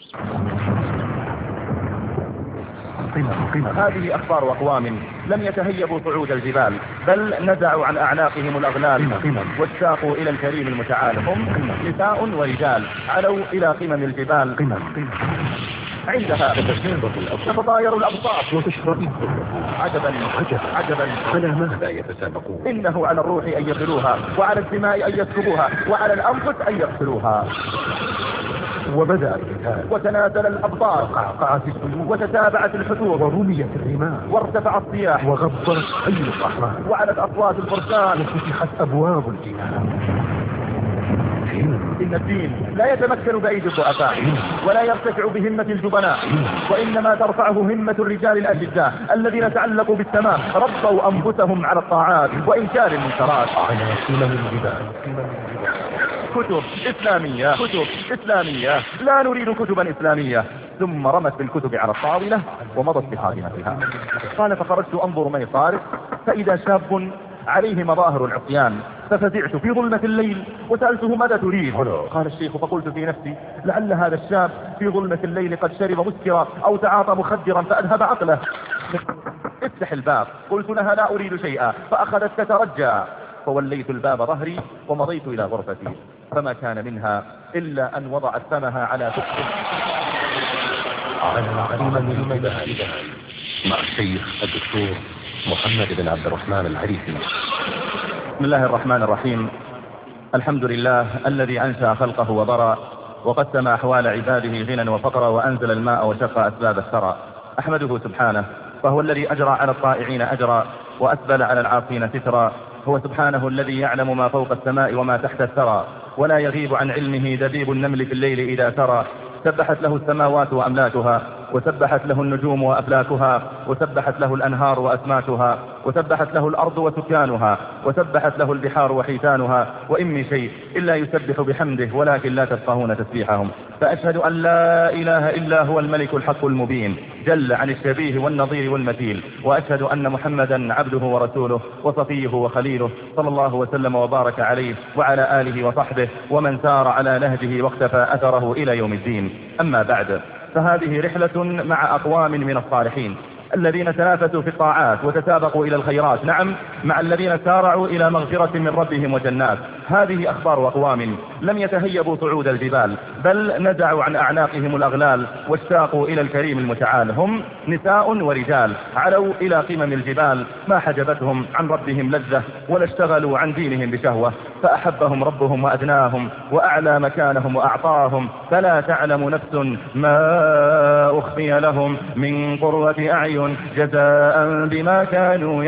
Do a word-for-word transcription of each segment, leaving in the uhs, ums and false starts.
هذه أخبار أقوام لم يتهيبوا صعود الجبال، بل نزعوا عن أعناقهم الأغلال واشتاقوا إلى الكريم المتعال. هم نساء ورجال علوا إلى قمم الجبال، عندها تتطاير الأبصار وتشرب عجبا عجبا على ماذا يتسابقون؟ إنه على الروح أن يصلوها، وعلى الدماء أن يسكبوها، وعلى الأنفس أن يقتلوها. وبدأ القتال وتنازل الأبطال، وقعقعت السيوف، وتتابعت الحدود، ورميت الرماح، وارتفع الصياح، وغبرت خيل الرحمن، وعلت أصوات الفرسان، وفتحت أبواب الجنان. إن الدين لا يتمكن بأيدي الضعفاء، ولا يرتفع بهمة الجبناء، وإنما ترفعه همة الرجال الأجداء الذين تعلقوا بالتمام، ربوا أنفسهم على الطاعات وإنكار المنكرات. على قمم الجبال كتب إسلامية، كتب إسلامية، لا نريد كتبا إسلامية. ثم رمت بالكتب على الطاولة ومضت بخادمتها. قال فخرجت أنظر من الطارق، فإذا شاب عليه مظاهر العصيان، ففزعت في ظلمة الليل وسألته ماذا تريد؟ قال الشيخ فقلت في نفسي لعل هذا الشاب في ظلمة الليل قد شرب مسكرا أو تعاطى مخدرا فأذهب عقله. افتح الباب. قلت لها لا أريد شيئا، فأخذت تترجى، فوليت الباب ظهري ومضيت إلى غرفتي، فما كان منها إلا أن وضعت فمها على فكر على قمم الجبال مع الشيخ الدكتور محمد بن عبد الرحمن العريفي. بسم الله الرحمن الرحيم. الحمد لله الذي أنشأ خلقه وبرى، وقسم أحوال عباده غنى وفقرا، وأنزل الماء وشق أسباب الثرى. أحمده سبحانه، فهو الذي أجرى على الطائعين أجرا، وأسبل على العاصين سترا. هو سبحانه الذي يعلم ما فوق السماء وما تحت الثرى، ولا يغيب عن علمه دبيب النمل في الليل إذا ترى. سبحت له السماوات وأملاكها، وسبحت له النجوم وأفلاكها، وسبحت له الأنهار وأسماكها، وسبحت له الأرض وسكانها، وسبحت له البحار وحيتانها، وإن من شيء إلا يسبح بحمده ولكن لا تفقهون تسبيحهم. فأشهد أن لا إله إلا هو الملك الحق المبين، جل عن الشبيه والنظير والمثيل. وأشهد أن محمدا عبده ورسوله وصفيه وخليله، صلى الله وسلم وبارك عليه وعلى آله وصحبه ومن سار على نهجه واقتفى أثره إلى يوم الدين. أما بعد، فهذه رحلة مع أقوام من الصالحين الذين تنافسوا في الطاعات وتسابقوا إلى الخيرات، نعم مع الذين سارعوا إلى مغفرة من ربهم وجنات. هذه أخبار أقوام لم يتهيبوا صعود الجبال، بل نزعوا عن أعناقهم الأغلال واشتاقوا إلى الكريم المتعال. هم نساء ورجال علوا إلى قمم الجبال، ما حجبتهم عن ربهم لذة، ولا اشتغلوا عن دينهم بشهوة، فأحبهم ربهم وأدناهم وأعلى مكانهم وأعطاهم. فلا تعلم نفس ما أخفي لهم من قرة أعين جزاء بما كانوا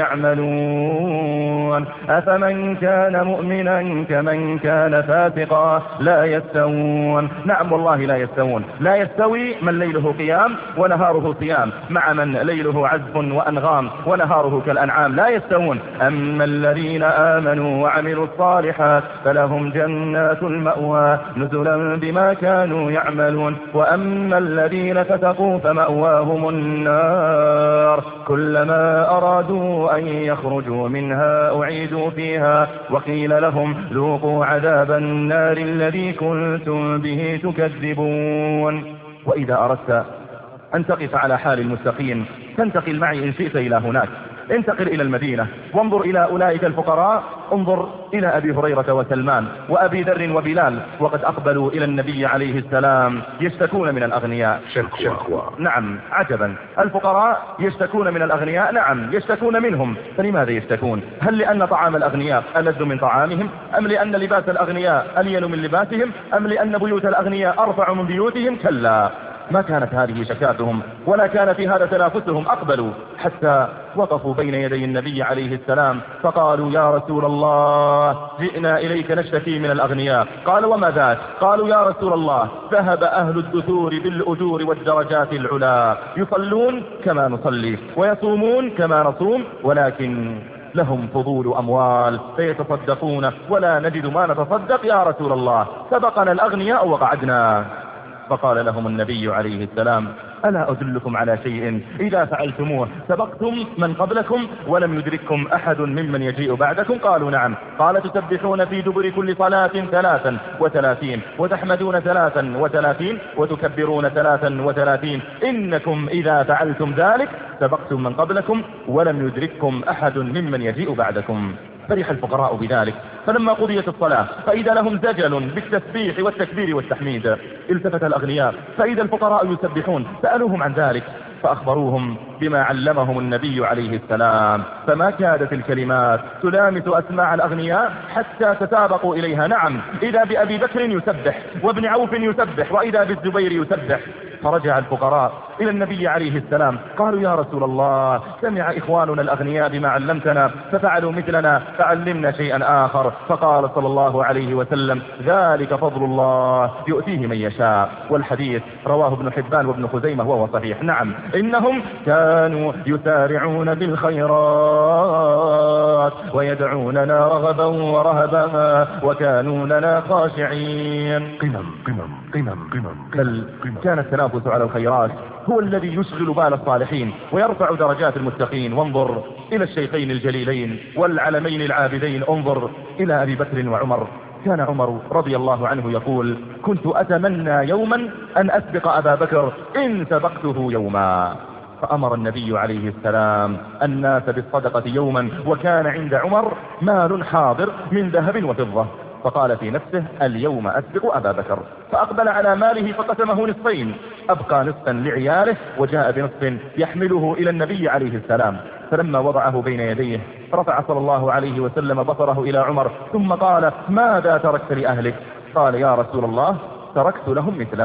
يعملون. أفمن كان مؤمنا كمن كان فاسقا لا يستوون. نعم والله لا يستوون. لا يستوي من ليله قيام ونهاره صيام مع من ليله عزف وأنغام ونهاره كالأنعام، لا يستوون. أما الذين آمنوا وعملوا الصالحات فلهم جنات المأوى نزلا بما كانوا يعملون. وأما الذين فسقوا فمأواهم النار كلما أرادوا أن يخرجوا منها أعيدوا فيها وقيل لهم ذوقوا عذاب النار الذي كنتم به تكذبون. وإذا أردت أن تقف على حال المستقيم تنتقل معي إن شئت إلى هناك. انتقل إلى المدينة وانظر إلى أولئك الفقراء، انظر إلى أبي هريرة وسلمان وأبي ذر وبلال، وقد أقبلوا إلى النبي عليه السلام يشتكون من الأغنياء. شكوى. نعم عجبا، الفقراء يشتكون من الأغنياء، نعم يشتكون منهم. فلماذا يشتكون؟ هل لأن طعام الأغنياء ألذ من طعامهم؟ أم لأن لباس الأغنياء ألين من لباسهم؟ أم لأن بيوت الأغنياء أرفع من بيوتهم؟ كلا، ما كانت هذه شكاتهم ولا كان في هذا تنافسهم. أقبلوا حتى وقفوا بين يدي النبي عليه السلام فقالوا يا رسول الله جئنا إليك نشتكي من الأغنياء. قال وما ذاك؟ قالوا يا رسول الله ذهب أهل الدثور بالأجور والدرجات العلا، يصلون كما نصلي ويصومون كما نصوم، ولكن لهم فضول أموال فيتصدقون ولا نجد ما نتصدق يا رسول الله، سبقنا الأغنياء وقعدنا. فقال لهم النبي عليه السلام: ألا أدلكم على شيء إذا فعلتموه سبقتم من قبلكم ولم يدرككم أحد ممن يجيء بعدكم؟ قالوا: نعم. قال: تسبحون في دبر كل صلاة ثلاثا وثلاثين، وتحمدون ثلاثا وثلاثين، وتكبرون ثلاثا وثلاثين، إنكم إذا فعلتم ذلك سبقتم من قبلكم ولم يدرككم أحد ممن يجيء بعدكم. فرح الفقراء بذلك، فلما قضيت الصلاة فإذا لهم زجل بالتسبيح والتكبير والتحميد. التفت الأغنياء فإذا الفقراء يسبحون، سألوهم عن ذلك فأخبروهم بما علمهم النبي عليه السلام، فما كادت الكلمات تلامس أسماع الأغنياء حتى تسابقوا إليها. نعم، إذا بأبي بكر يسبح، وابن عوف يسبح، وإذا بالزبير يسبح. فرجع الفقراء إلى النبي عليه السلام قالوا: يا رسول الله، سمع إخواننا الأغنياء بما علمتنا ففعلوا مثلنا، فعلمنا شيئا آخر. فقال صلى الله عليه وسلم: ذلك فضل الله يؤتيه من يشاء. والحديث رواه ابن حبان وابن خزيمة وهو صحيح. نعم، إنهم كانوا يسارعون بالخيرات ويدعوننا رغبا ورهبا وكانوا لنا خاشعين. قمم قمم قمم قمم بل كان التنافس على الخيرات هو الذي يشغل بال الصالحين ويرفع درجات المتقين. وانظر إلى الشيخين الجليلين والعلمين العابدين، انظر إلى أبي بكر وعمر. كان عمر رضي الله عنه يقول: كنت أتمنى يوما أن أسبق أبا بكر إن سبقته يوما. فأمر النبي عليه السلام الناس بالصدقة يوما، وكان عند عمر مال حاضر من ذهب وفضة، فقال في نفسه: اليوم أسبق أبا بكر. فأقبل على ماله فقسمه نصفين، أبقى نصفا لعياله وجاء بنصف يحمله إلى النبي عليه السلام. فلما وضعه بين يديه رفع صلى الله عليه وسلم بصره إلى عمر ثم قال: ماذا تركت لأهلك؟ قال: يا رسول الله، تركت لهم مثله.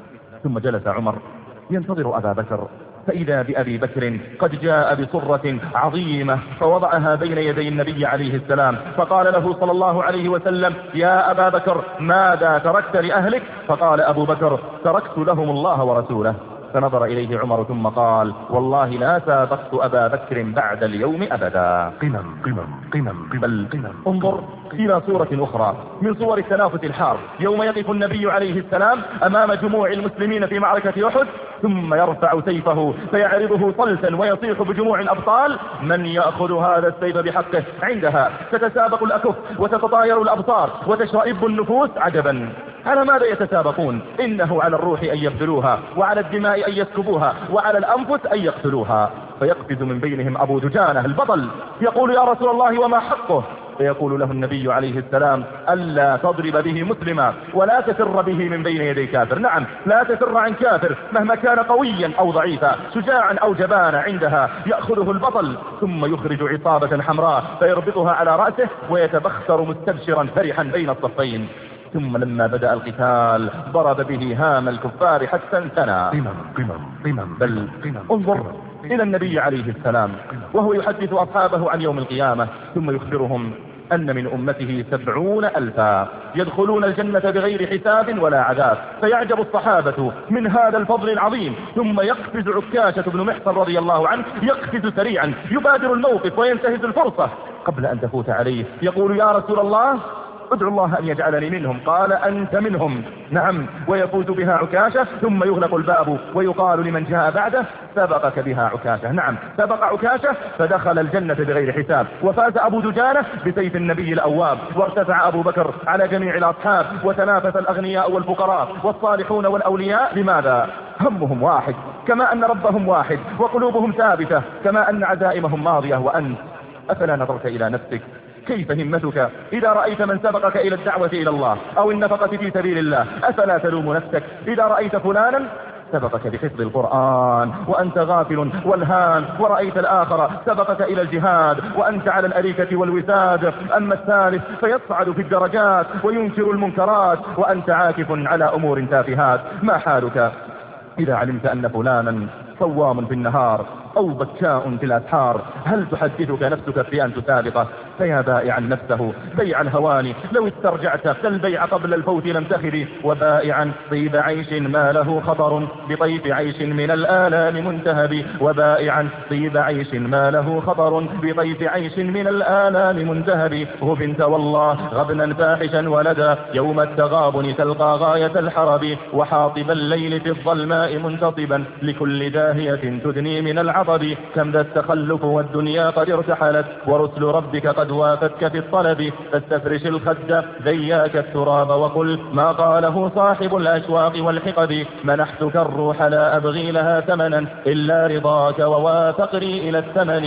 ثم جلس عمر ينتظر أبا بكر، فإذا بأبي بكر قد جاء بصرة عظيمة فوضعها بين يدي النبي عليه السلام، فقال له صلى الله عليه وسلم: يا أبا بكر، ماذا تركت لأهلك؟ فقال أبو بكر: تركت لهم الله ورسوله. فنظر إليه عمر ثم قال: والله لا سابقت أبا بكر بعد اليوم أبدا. قمم قمم قمم بل انظر إلى صورة أخرى من صور التنافس الحار، يوم يقف النبي عليه السلام أمام جموع المسلمين في معركة أحد، ثم يرفع سيفه فيعرضه صلتا ويصيح بجموع الأبطال: من يأخذ هذا السيف بحقه؟ عندها تتسابق الأكف وتتطاير الأبصار وتشرئب النفوس. عجبا، على ماذا يتسابقون؟ إنه على الروح أن يبذلوها، وعلى الدماء أن يسكبوها، وعلى الأنفس أن يقتلوها. فيقفز من بينهم أبو دجانة البطل يقول: يا رسول الله، وما حقه؟ فيقول له النبي عليه السلام: ألا تضرب به مسلما ولا تسر به من بين يدي كافر. نعم، لا تسر عن كافر مهما كان قويا أو ضعيفا، شجاعا أو جبانا. عندها يأخذه البطل ثم يخرج عصابة حمراء فيربطها على رأسه ويتبختر مستبشرا فرحا بين الصفين. ثم لما بدأ القتال ضرب به هام الكفار حتى انثنى. بل انظر إلى النبي عليه السلام وهو يحدث أصحابه عن يوم القيامة، ثم يخبرهم أن من أمته سبعون ألفا يدخلون الجنة بغير حساب ولا عذاب. فيعجب الصحابة من هذا الفضل العظيم، ثم يقفز عكاشة بن محصن رضي الله عنه، يقفز سريعا يبادر الموقف وينتهز الفرصة قبل أن تفوت عليه، يقول: يا رسول الله، ادعو الله أن يجعلني منهم. قال: أنت منهم. نعم، ويفوز بها عكاشة، ثم يغلق الباب ويقال لمن جاء بعده: سبقك بها عكاشة. نعم، سبق عكاشة فدخل الجنة بغير حساب، وفاز أبو دجانة بسيف النبي الأواب، وارتفع أبو بكر على جميع الأصحاب، وتنافس الأغنياء والفقراء والصالحون والأولياء. لماذا؟ همهم واحد، كما أن ربهم واحد، وقلوبهم ثابتة كما أن عزائمهم ماضية. وأنت أفلا نظرت إلى نفسك؟ كيف همتك إذا رأيت من سبقك إلى الدعوة إلى الله أو النفقة في سبيل الله؟ أفلا تلوم نفسك إذا رأيت فلانا سبقك بحفظ القرآن وأنت غافل والهان، ورأيت الآخر سبقك إلى الجهاد وأنت على الأريكة والوساد، أما الثالث فيصعد في الدرجات وينكر المنكرات وأنت عاكف على أمور تافهات؟ ما حالك إذا علمت أن فلانا صوام في النهار أو بكاء في الأسحار؟ هل تحدثك نفسك في أن تسابقه؟ فيا بائعا نفسه بيع الهوان لو استرجعت فالبيع قبل الفوت لم تخذ، وبائعا طيب عيش ما له خطر بطيف عيش من الآلام منتهب، وبائعا طيب عيش ما له خطر بطيف عيش من الآلام منتهب. غبنت والله غبنا فاحشا ولدا يوم التغابن تلقى غاية الحرب، وحاطب الليل في الظلماء منتصبا لكل داهية تدني من العطب. كم ذا التخلف والدنيا قد ارتحلت ورسل ربك قد وافتك في الطلب، فاستفرش الخد ذياك التراب وقل ما قاله صاحب الأشواق والحقب. منحتك الروح لا أبغي لها ثمنا إلا رضاك ووافقني إلى الثمن.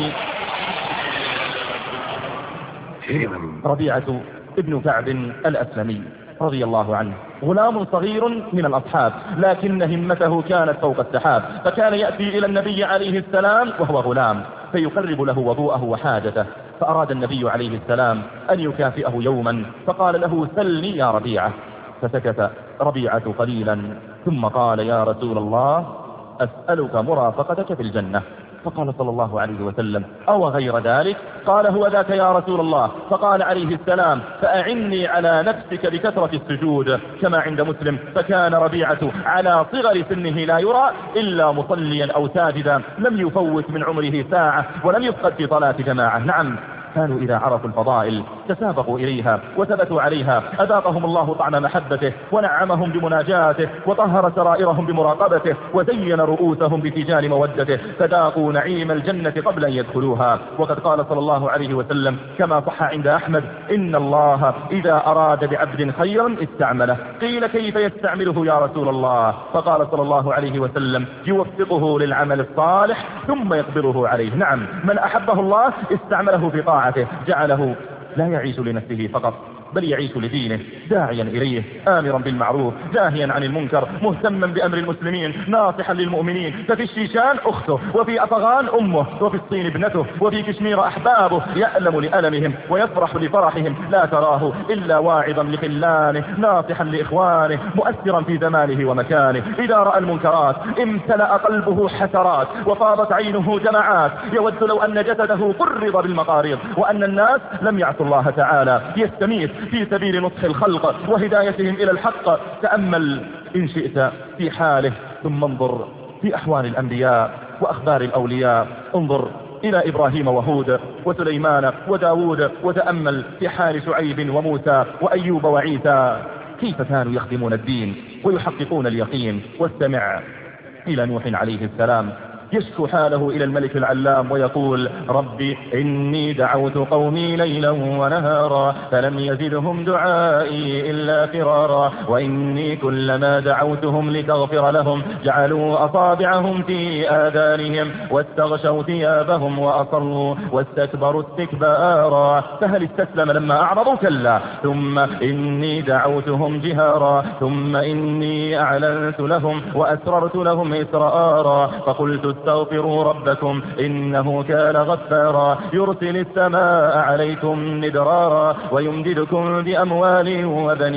ربيعة ابن كعب الأسلمي رضي الله عنه غلام صغير من الأصحاب، لكن همته كانت فوق السحاب، فكان يأتي إلى النبي عليه السلام وهو غلام فيقرب له وضوءه وحاجته. فأراد النبي عليه السلام أن يكافئه يوما فقال له سلني يا ربيعة، فسكت ربيعة قليلا ثم قال يا رسول الله أسألك مرافقتك في الجنة. فقال صلى الله عليه وسلم أو غير ذلك؟ قال هو ذاك يا رسول الله. فقال عليه السلام فأعني على نفسك بكثرة السجود، كما عند مسلم فكان ربيعة على صغر سنه لا يرى إلا مصليا أو ساجدا، لم يفوت من عمره ساعة ولم يفقد في صلاة جماعة. نعم، كانوا إذا عرفوا الفضائل تسابقوا إليها وثبتوا عليها، أذاقهم الله طعم محبته ونعمهم بمناجاته وطهر سرائرهم بمراقبته وزين رؤوسهم بتيجان مودته، فذاقوا نعيم الجنة قبل أن يدخلوها. وقد قال صلى الله عليه وسلم كما صح عند أحمد إن الله إذا أراد بعبد خيرا استعمله. قيل كيف يستعمله يا رسول الله؟ فقال صلى الله عليه وسلم يوفقه للعمل الصالح ثم يقبضه عليه. نعم، من أحبه الله استعمله في طاعته، جعله لا يعيش لنفسه فقط بل يعيش لدينه، داعيا إليه آمرا بالمعروف ناهيا عن المنكر، مهتما بأمر المسلمين ناصحا للمؤمنين. ففي الشيشان أخته، وفي أفغان أمه، وفي الصين ابنته، وفي كشمير أحبابه، يألم لألمهم ويفرح لفرحهم، لا تراه إلا واعظا لخلانه ناصحا لإخوانه مؤثرا في زمانه ومكانه. إذا رأى المنكرات امتلأ قلبه حسرات وفاضت عينه دمعات، يود لو أن جسده قرض بالمقاريض وأن الناس لم يعصوا الله تعالى، يستميت في سبيل نصح الخلق وهدايتهم إلى الحق. تأمل إن شئت في حاله ثم انظر في أحوال الأنبياء وأخبار الأولياء، انظر إلى إبراهيم وهود وسليمان وداود، وتأمل في حال شعيب وموسى وأيوب وعيسى كيف كانوا يخدمون الدين ويحققون اليقين. واستمع إلى نوح عليه السلام يشكو حاله إلى الملك العلام ويقول ربي إني دعوت قومي ليلا ونهارا فلم يزدهم دعائي إلا فرارا، وإني كلما دعوتهم لتغفر لهم جعلوا أصابعهم في آذانهم واستغشوا ثيابهم وأصروا واستكبروا استكبارا. فهل استسلم لما أعرضوا؟ كلا، ثم إني دعوتهم جهارا ثم إني أعلنت لهم وأسررت لهم إسرارا، فقلت استغفروا ربكم إنه كان غفارا يرسل السماء عليكم مدرارا ويمددكم بأموال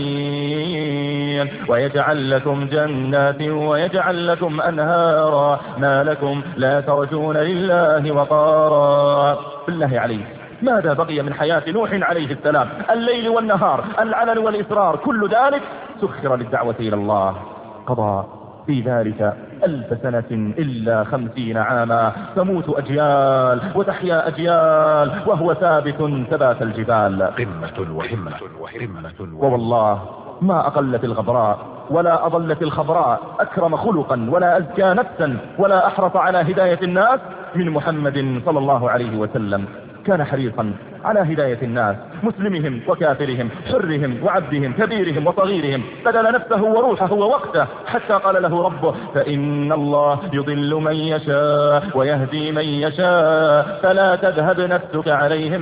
وبنين ويجعل لكم جنات ويجعل لكم أنهارا ما لكم لا ترجون لله وقارا. بالله عليك ماذا بقي من حياة نوح عليه السلام؟ الليل والنهار، العلن والإصرار، كل ذلك سخر للدعوة إلى الله. قضى في ذلك ألف سنة إلا خمسين عاما، تموت أجيال وتحيا أجيال وهو ثابت ثبات الجبال. قمة وهمة قمة. ووالله ما أقلت الغبراء ولا أضلت الخضراء أكرم خلقا ولا أزكى نفسا ولا أحرص على هداية الناس من محمد صلى الله عليه وسلم. كان حريصا على هداية الناس، مسلمهم وكافرهم، حرهم وعبدهم، كبيرهم وصغيرهم، بذل نفسه وروحه ووقته حتى قال له ربه فإن الله يضل من يشاء ويهدي من يشاء فلا تذهب نفسك عليهم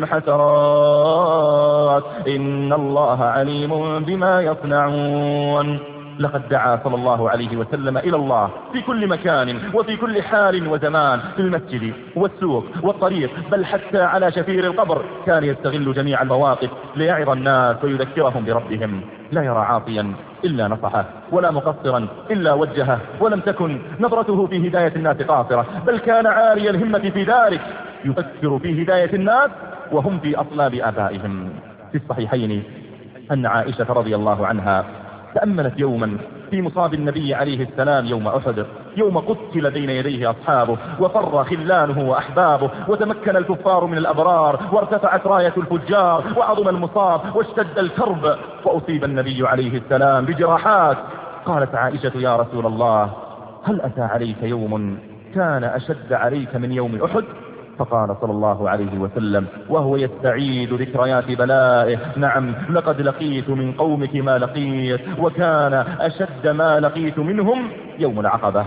حسرات إن الله عليم بما يصنعون. لقد دعا صلى الله عليه وسلم إلى الله في كل مكان وفي كل حال وزمان، في المسجد والسوق والطريق، بل حتى على شفير القبر كان يستغل جميع المواقف ليعظ الناس ويذكرهم بربهم. لا يرى عاصيا إلا نصحه ولا مقصرا إلا وجهه، ولم تكن نظرته في هداية الناس قاصرة، بل كان عالي الهمة في ذلك، يفكر في هداية الناس وهم في أصلاب آبائهم. في الصحيحين أن عائشة رضي الله عنها تأملت يوما في مصاب النبي عليه السلام يوم أحد، يوم قتل بين يديه أصحابه وفر خلانه وأحبابه وتمكن الكفار من الأبرار وارتفعت راية الفجار وعظم المصاب واشتد الكرب وأصيب النبي عليه السلام بجراحات. قالت عائشة يا رسول الله هل أتى عليك يوم كان أشد عليك من يوم أحد؟ فقال صلى الله عليه وسلم وهو يستعيد ذكريات بلائه نعم لقد لقيت من قومك ما لقيت وكان أشد ما لقيت منهم يوم العقبة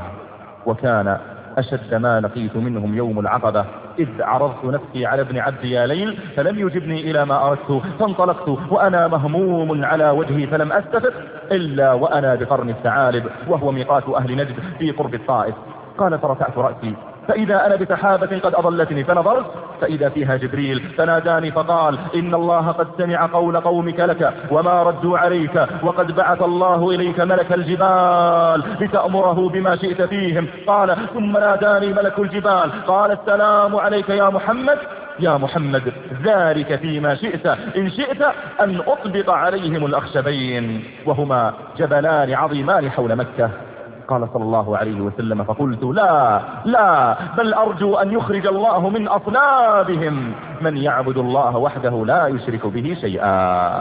وكان أشد ما لقيت منهم يوم العقبة إذ عرضت نفسي على ابن عبد يا ليل فلم يجبني إلى ما أردت فانطلقت وأنا مهموم على وجهي فلم أستفق إلا وأنا بقرن الثعالب وهو ميقات أهل نجد في قرب الطائف. قال فرفعت رأسي فإذا أنا بسحابة قد أضلتني فنظرت فإذا فيها جبريل فناداني فقال إن الله قد سمع قول قومك لك وما ردوا عليك وقد بعث الله إليك ملك الجبال لتأمره بما شئت فيهم. قال ثم ناداني ملك الجبال قال السلام عليك يا محمد يا محمد ذلك فيما شئت إن شئت أن أطبق عليهم الأخشبين وهما جبلان عظيمان حول مكة. قال صلى الله عليه وسلم فقلت لا لا بل أرجو أن يخرج الله من أصلابهم من يعبد الله وحده لا يشرك به شيئا.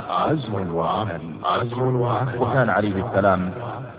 عزم وعمل عزم وعمل. وكان عليه السلام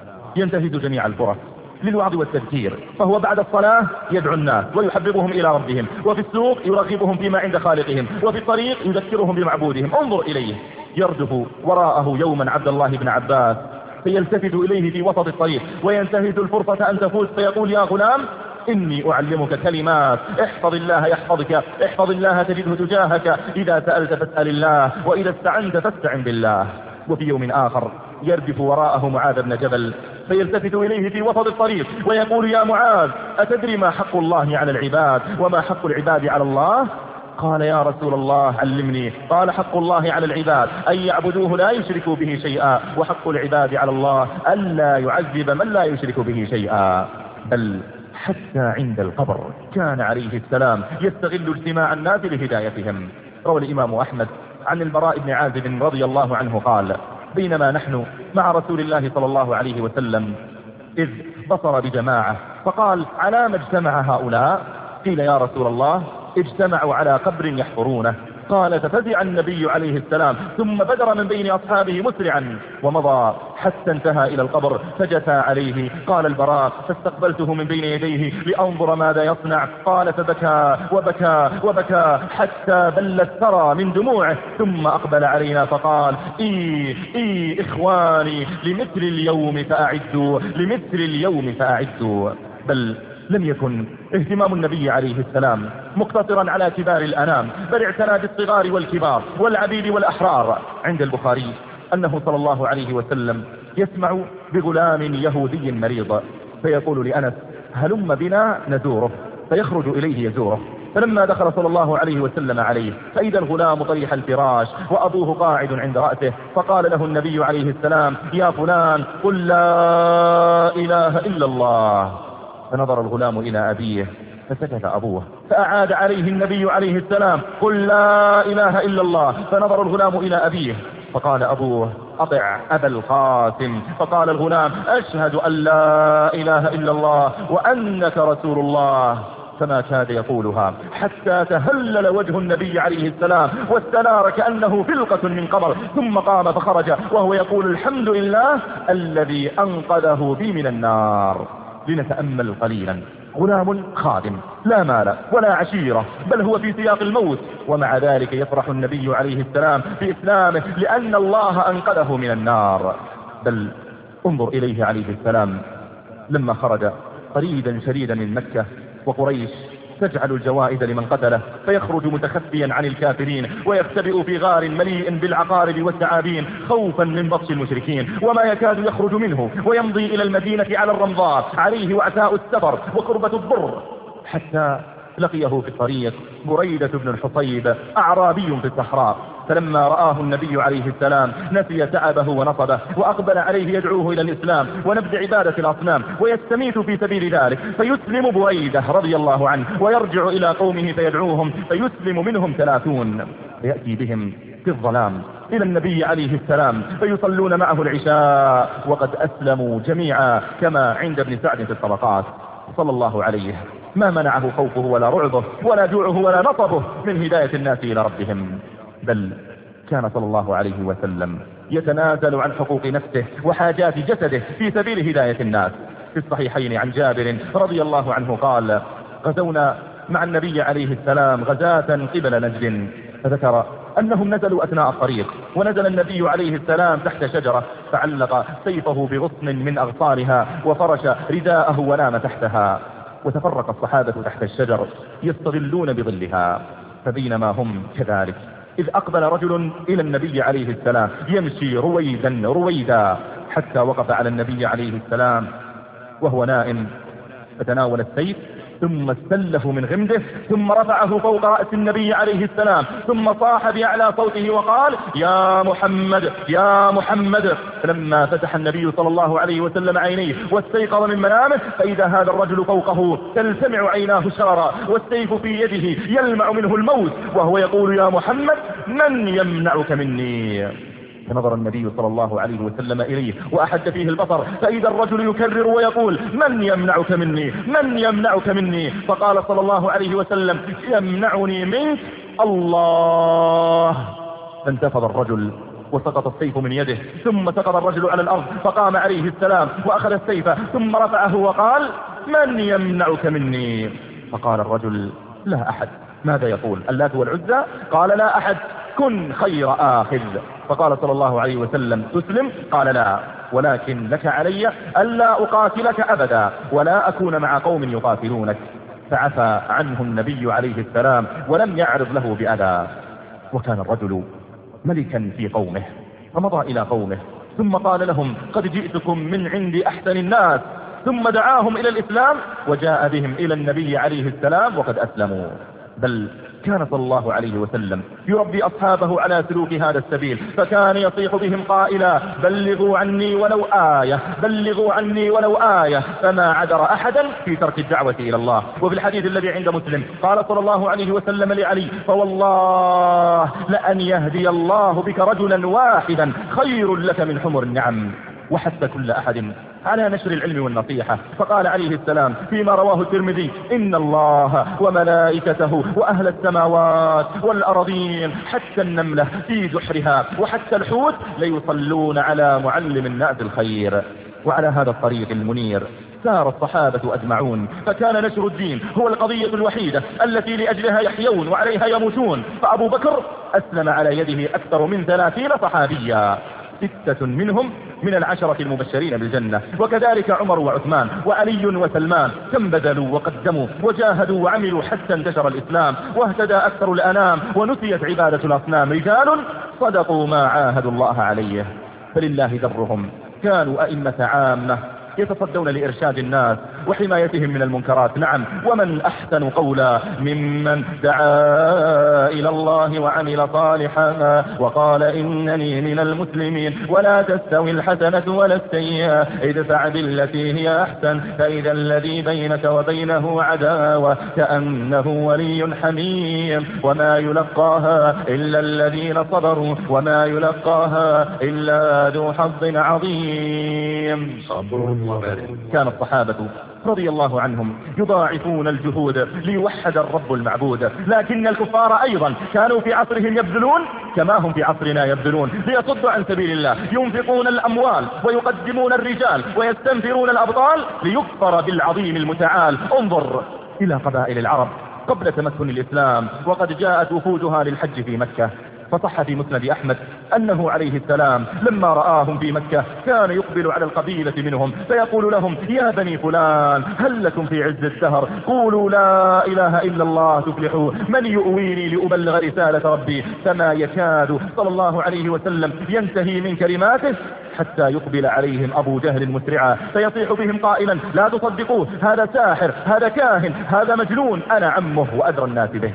ينتهز جميع الفرص للوعظ والتذكير، فهو بعد الصلاة يدعو الناس ويحببهم إلى ربهم، وفي السوق يرغبهم فيما عند خالقهم، وفي الطريق يذكرهم بمعبودهم. انظر إليه يردف وراءه يوما عبد الله بن عباس فيلتفت إليه في وسط الطريق وينتهز الفرصة أن تفوز فيقول يا غلام إني أعلمك كلمات احفظ الله يحفظك احفظ الله تجده تجاهك إذا سألت فاسأل الله وإذا استعنت فاستعن بالله. وفي يوم آخر يردف وراءه معاذ بن جبل فيلتفت إليه في وسط الطريق ويقول يا معاذ أتدري ما حق الله على العباد وما حق العباد على الله؟ قال يا رسول الله علمني. قال حق الله على العباد أن يعبدوه لا يشركوا به شيئا وحق العباد على الله ألا يعذب من لا يشرك به شيئا. بل حتى عند القبر كان عليه السلام يستغل اجتماع الناس لهدايتهم. روى الإمام أحمد عن البراء بن عازب رضي الله عنه قال بينما نحن مع رسول الله صلى الله عليه وسلم إذ بصر بجماعة فقال على ما اجتمع هؤلاء؟ قيل يا رسول الله اجتمعوا على قبر يحفرونه. قال ففزع النبي عليه السلام ثم بدر من بين أصحابه مسرعا ومضى حتى انتهى إلى القبر فجثى عليه. قال البراء فاستقبلته من بين يديه لأنظر ماذا يصنع. قال فبكى وبكى وبكى حتى بل الثرى من دموعه ثم أقبل علينا فقال إي إي إخواني لمثل اليوم فأعدوا لمثل اليوم فأعدوا. بل لم يكن اهتمام النبي عليه السلام مقتصرا على كبار الأنام بل اعتنى بالصغار والكبار والعبيد والأحرار. عند البخاري أنه صلى الله عليه وسلم يسمع بغلام يهودي مريض فيقول لأنس هلم بنا نزوره فيخرج إليه يزوره. فلما دخل صلى الله عليه وسلم عليه فإذا الغلام طريح الفراش وأبوه قاعد عند رأسه فقال له النبي عليه السلام يا فلان قل لا إله إلا الله. فنظر الغلام إلى أبيه فسكت أبوه فأعاد عليه النبي عليه السلام قل لا إله إلا الله. فنظر الغلام إلى أبيه فقال أبوه أطع أبا القاسم. فقال الغلام أشهد أن لا إله إلا الله وأنك رسول الله. فما كاد يقولها حتى تهلل وجه النبي عليه السلام واستنار كأنه فلقة من قمر ثم قام فخرج وهو يقول الحمد لله الذي أنقذه بي من النار. لنتأمل قليلا. غلام خادم لا مال ولا عشيرة بل هو في سياق الموت ومع ذلك يفرح النبي عليه السلام بإسلامه لأن الله أنقذه من النار. بل انظر إليه عليه السلام لما خرج قريبا شريدا من مكة وقريش تجعل الجوائز لمن قتله فيخرج متخفيا عن الكافرين ويختبئ في غار مليء بالعقارب والثعابين خوفا من بطش المشركين وما يكاد يخرج منه ويمضي إلى المدينة على الرمضاء عليه وعثاء السفر وكربة الضر حتى لقيه في الطريق بريدة بن الحصيب أعرابي في الصحراء فلما رآه النبي عليه السلام نسي تعبه ونصبه وأقبل عليه يدعوه إلى الإسلام ونبذ عبادة الأصنام ويستميت في سبيل ذلك، فيسلم بويده رضي الله عنه ويرجع إلى قومه فيدعوهم فيسلم منهم ثلاثون، فيأتي بهم في الظلام إلى النبي عليه السلام فيصلون معه العشاء وقد أسلموا جميعا كما عند ابن سعد في الطبقات صلى الله عليه. ما منعه خوفه ولا رعبه ولا جوعه ولا نصبه من هداية الناس إلى ربهم، بل كان صلى الله عليه وسلم يتنازل عن حقوق نفسه وحاجات جسده في سبيل هداية الناس. في الصحيحين عن جابر رضي الله عنه قال: غزونا مع النبي عليه السلام غزاة قبل نجد، فذكر أنهم نزلوا أثناء الطريق ونزل النبي عليه السلام تحت شجرة فعلق سيفه بغصن من أغصانها وفرش رداءه ونام تحتها، وتفرق الصحابة تحت الشجر يستظلون بظلها. فبينما هم كذلك إذ أقبل رجل إلى النبي عليه السلام يمشي رويدا رويدا حتى وقف على النبي عليه السلام وهو نائم، فتناول السيف ثم استله من غمده ثم رفعه فوق رأس النبي عليه السلام ثم صاح بأعلى صوته وقال: يا محمد يا محمد. فلما فتح النبي صلى الله عليه وسلم عينيه واستيقظ من منامه فإذا هذا الرجل فوقه تلتمع عيناه شررا والسيف في يده يلمع منه الموت وهو يقول: يا محمد من يمنعك مني؟ فنظر النبي صلى الله عليه وسلم إليه وأحد فيه البصر فإذا الرجل يكرر ويقول: من يمنعك مني من يمنعك مني؟ فقال صلى الله عليه وسلم: يمنعني منك الله. فانتفض الرجل وسقط السيف من يده ثم سقط الرجل على الأرض فقام عليه السلام وأخذ السيف ثم رفعه وقال: من يمنعك مني؟ فقال الرجل: لا أحد. ماذا يقول؟ اللات والعزى؟ قال: لا أحد، كن خير آخذ. فقال صلى الله عليه وسلم: تسلم؟ قال: لا، ولكن لك علي ألا أقاتلك أبدا ولا أكون مع قوم يقاتلونك. فعفى عنه النبي عليه السلام ولم يعرض له بأذى. وكان الرجل ملكا في قومه فمضى إلى قومه ثم قال لهم: قد جئتكم من عند أحسن الناس، ثم دعاهم إلى الإسلام وجاء بهم إلى النبي عليه السلام وقد أسلموا. بل كان صلى الله عليه وسلم يربي أصحابه على سلوك هذا السبيل، فكان يصيح بهم قائلا: بلغوا عني ولو آية بلغوا عني ولو آية، فما عذر أحدا في ترك الدعوة إلى الله. وفي الحديث الذي عند مسلم قال صلى الله عليه وسلم لعلي: فوالله لأن يهدي الله بك رجلا واحدا خير لك من حمر النعم. وحث كل أحد على نشر العلم والنصيحة، فقال عليه السلام فيما رواه الترمذي: إن الله وملائكته وأهل السماوات والأرضين حتى النملة في جحرها وحتى الحوت ليصلون على معلم الناس الخير. وعلى هذا الطريق المنير سار الصحابة أجمعون، فكان نشر الدين هو القضية الوحيدة التي لأجلها يحيون وعليها يموتون. فأبو بكر أسلم على يده أكثر من ثلاثين صحابيا، ستة منهم من العشرة المبشرين بالجنة، وكذلك عمر وعثمان وعلي وسلمان، كم بذلوا وقدموا وجاهدوا وعملوا حتى انتشر الإسلام واهتدى أكثر الأنام ونسيت عبادة الأصنام. رجال صدقوا ما عاهدوا الله عليه، فلله درهم. كانوا أئمة عامة يتصدون لإرشاد الناس وحمايتهم من المنكرات. نعم، ومن أحسن قولا ممن دعا إلى الله وعمل صالحا وقال إنني من المسلمين. ولا تستوي الحسنة ولا السيئة، ادفع بالتي هي أحسن فإذا الذي بينك وبينه عداوة كأنه ولي حميم. وما يلقاها إلا الذين صبروا وما يلقاها إلا ذو حظ عظيم. صبر. كان الصحابة رضي الله عنهم يضاعفون الجهود ليوحد الرب المعبود، لكن الكفار أيضا كانوا في عصرهم يبذلون كما هم في عصرنا يبذلون ليصدوا عن سبيل الله، ينفقون الأموال ويقدمون الرجال ويستنفرون الأبطال ليكفر بالعظيم المتعال. انظر إلى قبائل العرب قبل تمكن الإسلام وقد جاءت وفودها للحج في مكة، فصح في مسند أحمد أنه عليه السلام لما رآهم في مكة كان يقبل على القبيلة منهم فيقول لهم: يا بني فلان هل لكم في عز الدهر قولوا لا إله إلا الله تفلحوا، من يؤويني لأبلغ رسالة ربي؟ فما يكاد صلى الله عليه وسلم ينتهي من كلماته حتى يقبل عليهم أبو جهل مسرعا فيصيح بهم قائلا: لا تصدقوه، هذا ساحر، هذا كاهن، هذا مجنون، أنا عمه وأدرى الناس به.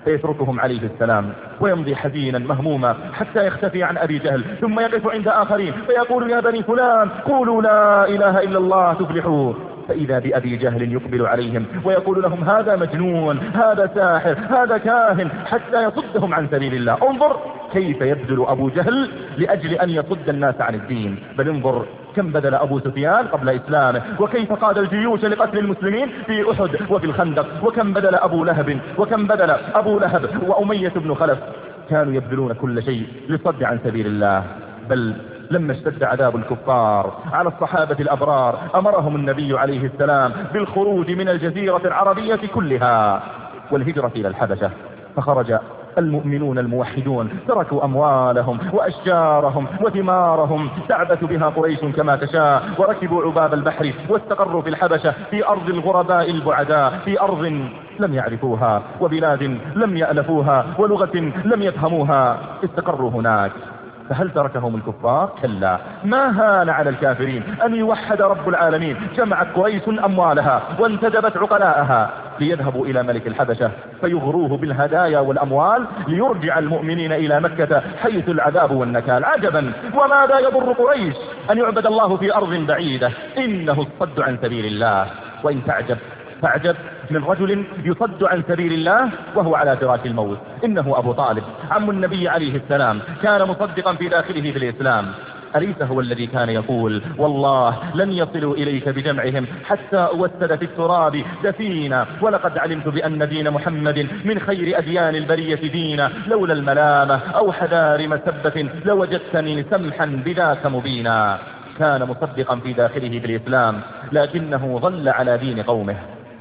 فيتركهم عليه السلام ويمضي حزينا مهموما حتى يختفي عن أبي جهل، ثم يقف عند آخرين فيقول يا بني فلان قولوا لا إله إلا الله تفلحوا. فإذا بأبي جهل يقبل عليهم ويقول لهم هذا مجنون، هذا ساحر، هذا كاهن، حتى يصدهم عن سبيل الله. انظر كيف يبذل أبو جهل لأجل أن يصد الناس عن الدين. بل انظر كم بذل أبو سفيان قبل إسلامه، وكيف قاد الجيوش لقتل المسلمين في أحد وفي الخندق، وكم بذل أبو لهب وكم بذل أبو لهب وأمية بن خلف. كانوا يبذلون كل شيء للصد عن سبيل الله. بل لما اشتد عذاب الكفار على الصحابة الأبرار أمرهم النبي عليه السلام بالخروج من الجزيرة العربية كلها والهجرة إلى الحبشة. فخرج المؤمنون الموحدون، تركوا أموالهم وأشجارهم وثمارهم تعبث بها قريش كما تشاء، وركبوا عباب البحر واستقروا في الحبشة، في أرض الغرباء البعداء، في أرض لم يعرفوها وبلاد لم يألفوها ولغة لم يفهموها. استقروا هناك. فهل تركهم الكفار؟ كلا، ما هان على الكافرين أن يوحد رب العالمين. جمعت قريش أموالها وانتدبت عقلاءها ليذهبوا إلى ملك الحبشة فيغروه بالهدايا والأموال ليرجع المؤمنين إلى مكة حيث العذاب والنكال. عجبا، وماذا يضر قريش أن يعبد الله في أرض بعيدة؟ إنه الصد عن سبيل الله. وإن تعجب فاعجب من رجل يصد عن سبيل الله وهو على فراش الموت. إنه أبو طالب عم النبي عليه السلام، كان مصدقا في داخله بالإسلام. أليس هو الذي كان يقول والله لن يصلوا إليك بجمعهم حتى أوسد في التراب دفينا، ولقد علمت بأن دين محمد من خير أديان البرية دينا، لولا الملامة أو حذار مسبة لوجدتني سمحا بذاك مبينا. كان مصدقا في داخله بالإسلام، لكنه ظل على دين قومه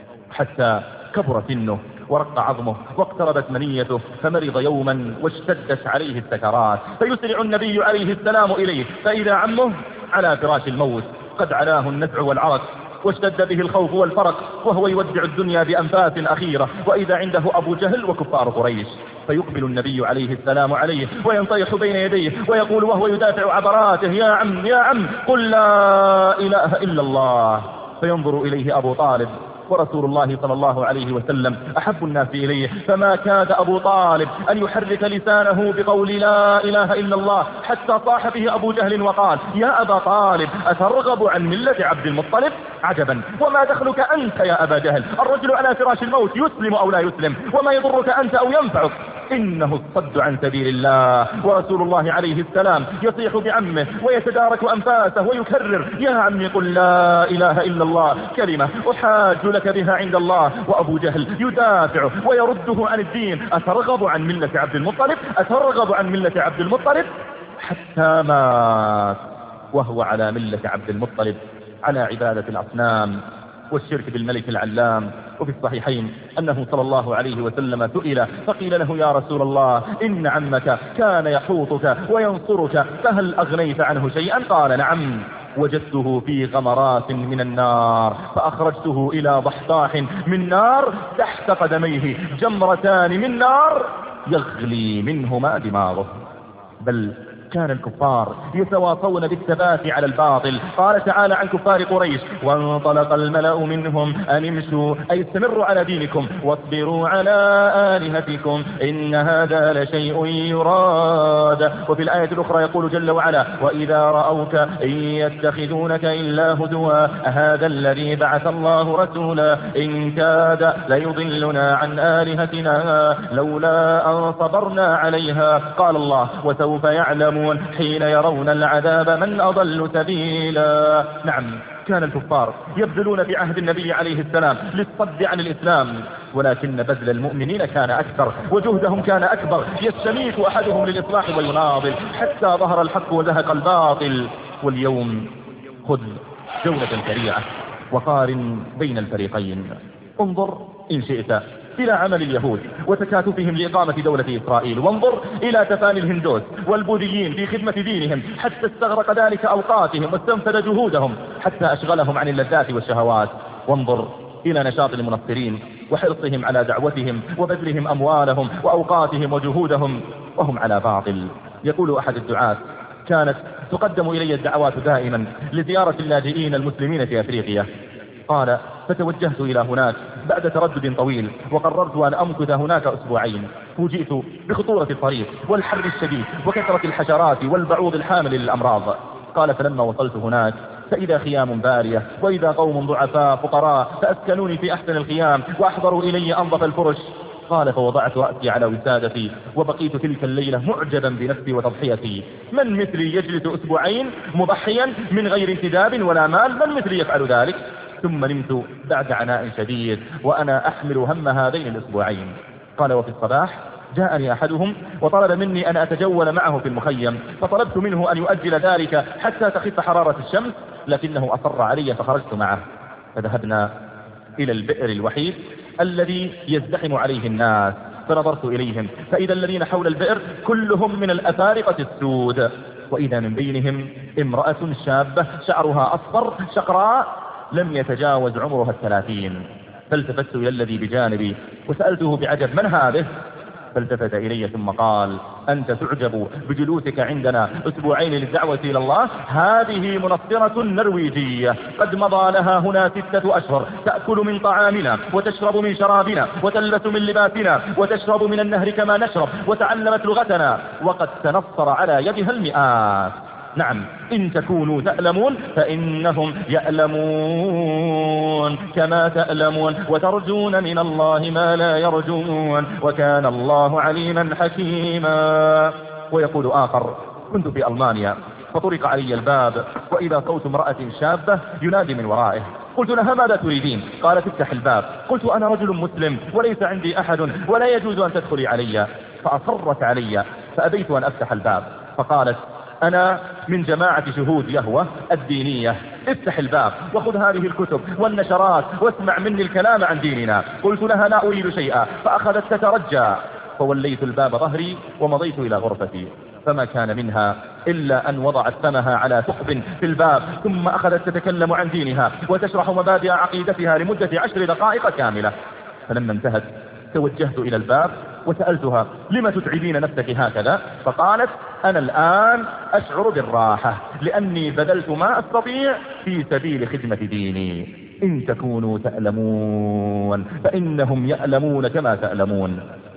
حتى كبر سنه ورق عظمه واقتربت منيته، فمرض يوما واشتدت عليه السكرات، فيسرع النبي عليه السلام إليه، فإذا عمه على فراش الموت قد علاه النزع والعرق واشتد به الخوف والفرق، وهو يودع الدنيا بأنفاس أخيرة، وإذا عنده أبو جهل وكفار قريش. فيقبل النبي عليه السلام عليه وينطيح بين يديه ويقول وهو يدافع عبراته يا عم يا عم قل لا إله إلا الله. فينظر إليه أبو طالب ورسول الله صلى الله عليه وسلم أحب الناس إليه، فما كاد أبو طالب أن يحرك لسانه بقول لا إله إلا الله حتى صاح به أبو جهل وقال يا أبا طالب أترغب عن ملة عبد المطلب؟ عجبا، وما دخلك أنت يا أبا جهل؟ الرجل على فراش الموت يسلم أو لا يسلم، وما يضرك أنت أو ينفعك؟ إنه الصد عن سبيل الله. ورسول الله عليه السلام يصيح بعمه ويتدارك أنفاسه ويكرر يا عمي قل لا إله إلا الله، كلمة أحاج لك بها عند الله. وأبو جهل يدافع ويرده عن الدين. أترغب عن ملة عبد المطلب؟ أترغب عن ملة عبد المطلب؟ حتى مات وهو على ملة عبد المطلب، على عبادة الأصنام والشرك بالملك العلام. وفي الصحيحين أنه صلى الله عليه وسلم سئل فقيل له يا رسول الله إن عمك كان يحوطك وينصرك فهل أغنيت عنه شيئا؟ قال نعم، وجدته في غمرات من النار فأخرجته إلى ضحضاح من نار تحت قدميه جمرتان من نار يغلي منهما دماغه. بل كان الكفار يتواصون بالثبات على الباطل. قال تعالى عن كفار قريش وانطلق الملأ منهم أن امشوا أي استمروا على دينكم واصبروا على آلهتكم إن هذا لشيء يراد. وفي الآية الأخرى يقول جل وعلا وإذا رأوك إن يتخذونك إلا هدوا هذا الذي بعث الله رسولا إن كاد ليضلنا عن آلهتنا لولا أن صبرنا عليها. قال الله وسوف يعلمون حين يرون العذاب من أضل سبيلا. نعم، كان الكفار يبذلون في عهد النبي عليه السلام للصد عن الإسلام، ولكن بذل المؤمنين كان أكثر وجهدهم كان أكبر. يستميت أحدهم للإصلاح ويناضل حتى ظهر الحق وزهق الباطل. واليوم خذ جولة سريعة وقارن بين الفريقين. انظر إن شئت إلى عمل اليهود وتكاتفهم لإقامة دولة إسرائيل، وانظر إلى تفاني الهندوس والبوذيين في خدمة دينهم حتى استغرق ذلك أوقاتهم واستنفذ جهودهم حتى أشغلهم عن اللذات والشهوات. وانظر إلى نشاط المنصرين وحرصهم على دعوتهم وبذلهم أموالهم وأوقاتهم وجهودهم وهم على باطل. يقول أحد الدعاة كانت تقدم إلي الدعوات دائما لزيارة اللاجئين المسلمين في أفريقيا. قال فتوجهت إلى هناك بعد تردد طويل، وقررت أن أمكث هناك أسبوعين. فوجئت بخطورة الطريق والحر الشديد وكثرة الحشرات والبعوض الحامل للأمراض. قال فلما وصلت هناك فإذا خيام بارية، وإذا قوم ضعفاء فقراء فأسكنوني في أحسن الخيام وأحضروا إلي أنظف الفرش. قال فوضعت رأسي على وسادتي وبقيت تلك الليلة معجبا بنفسي وتضحيتي. من مثلي يجلس أسبوعين مضحيا من غير انتداب ولا مال؟ من مثلي يفعل ذلك؟ ثم نمت بعد عناء شديد وأنا أحمل هم هذين الأسبوعين. قال وفي الصباح جاءني أحدهم وطلب مني أن أتجول معه في المخيم، فطلبت منه أن يؤجل ذلك حتى تخف حرارة الشمس، لكنه أصر علي فخرجت معه. فذهبنا إلى البئر الوحيد الذي يزدحم عليه الناس، فنظرت إليهم فإذا الذين حول البئر كلهم من الأفارقة السود، وإذا من بينهم امرأة شابة شعرها أصفر شقراء لم يتجاوز عمرها الثلاثين. فالتفت إلى الذي بجانبي وسألته بعجب من هذه؟ فالتفت إلي ثم قال أنت تعجب بجلوسك عندنا أسبوعين للدعوة إلى الله؟ هذه منصرة نرويجية قد مضى لها هنا ستة أشهر، تأكل من طعامنا وتشرب من شرابنا وتلبس من لباسنا وتشرب من النهر كما نشرب، وتعلمت لغتنا وقد تنصر على يدها المئات. نعم إن تكونوا تألمون فإنهم يألمون كما تألمون، وترجون من الله ما لا يرجون، وكان الله عليما حكيما. ويقول آخر كنت في ألمانيا فطرق علي الباب وإذا صوت امرأة شابة ينادي من ورائه. قلت لها ماذا تريدين؟ قالت افتح الباب. قلت أنا رجل مسلم وليس عندي أحد ولا يجوز أن تدخلي علي. فأصرت علي فأبيت أن أفتح الباب، فقالت أنا من جماعة شهود يهوه الدينية، افتح الباب وخذ هذه الكتب والنشرات واسمع مني الكلام عن ديننا. قلت لها لا أريد شيئا، فأخذت تترجى. فوليت الباب ظهري ومضيت إلى غرفتي، فما كان منها إلا أن وضعت فمها على ثقب في الباب، ثم أخذت تتكلم عن دينها وتشرح مبادئ عقيدتها لمدة عشر دقائق كاملة. فلما انتهت توجهت إلى الباب وسألتها لما تتعبين نفسك هكذا؟ فقالت أنا الآن أشعر بالراحة لأني بذلت ما أستطيع في سبيل خدمة ديني. إن تكونوا تألمون فإنهم يألمون كما تألمون.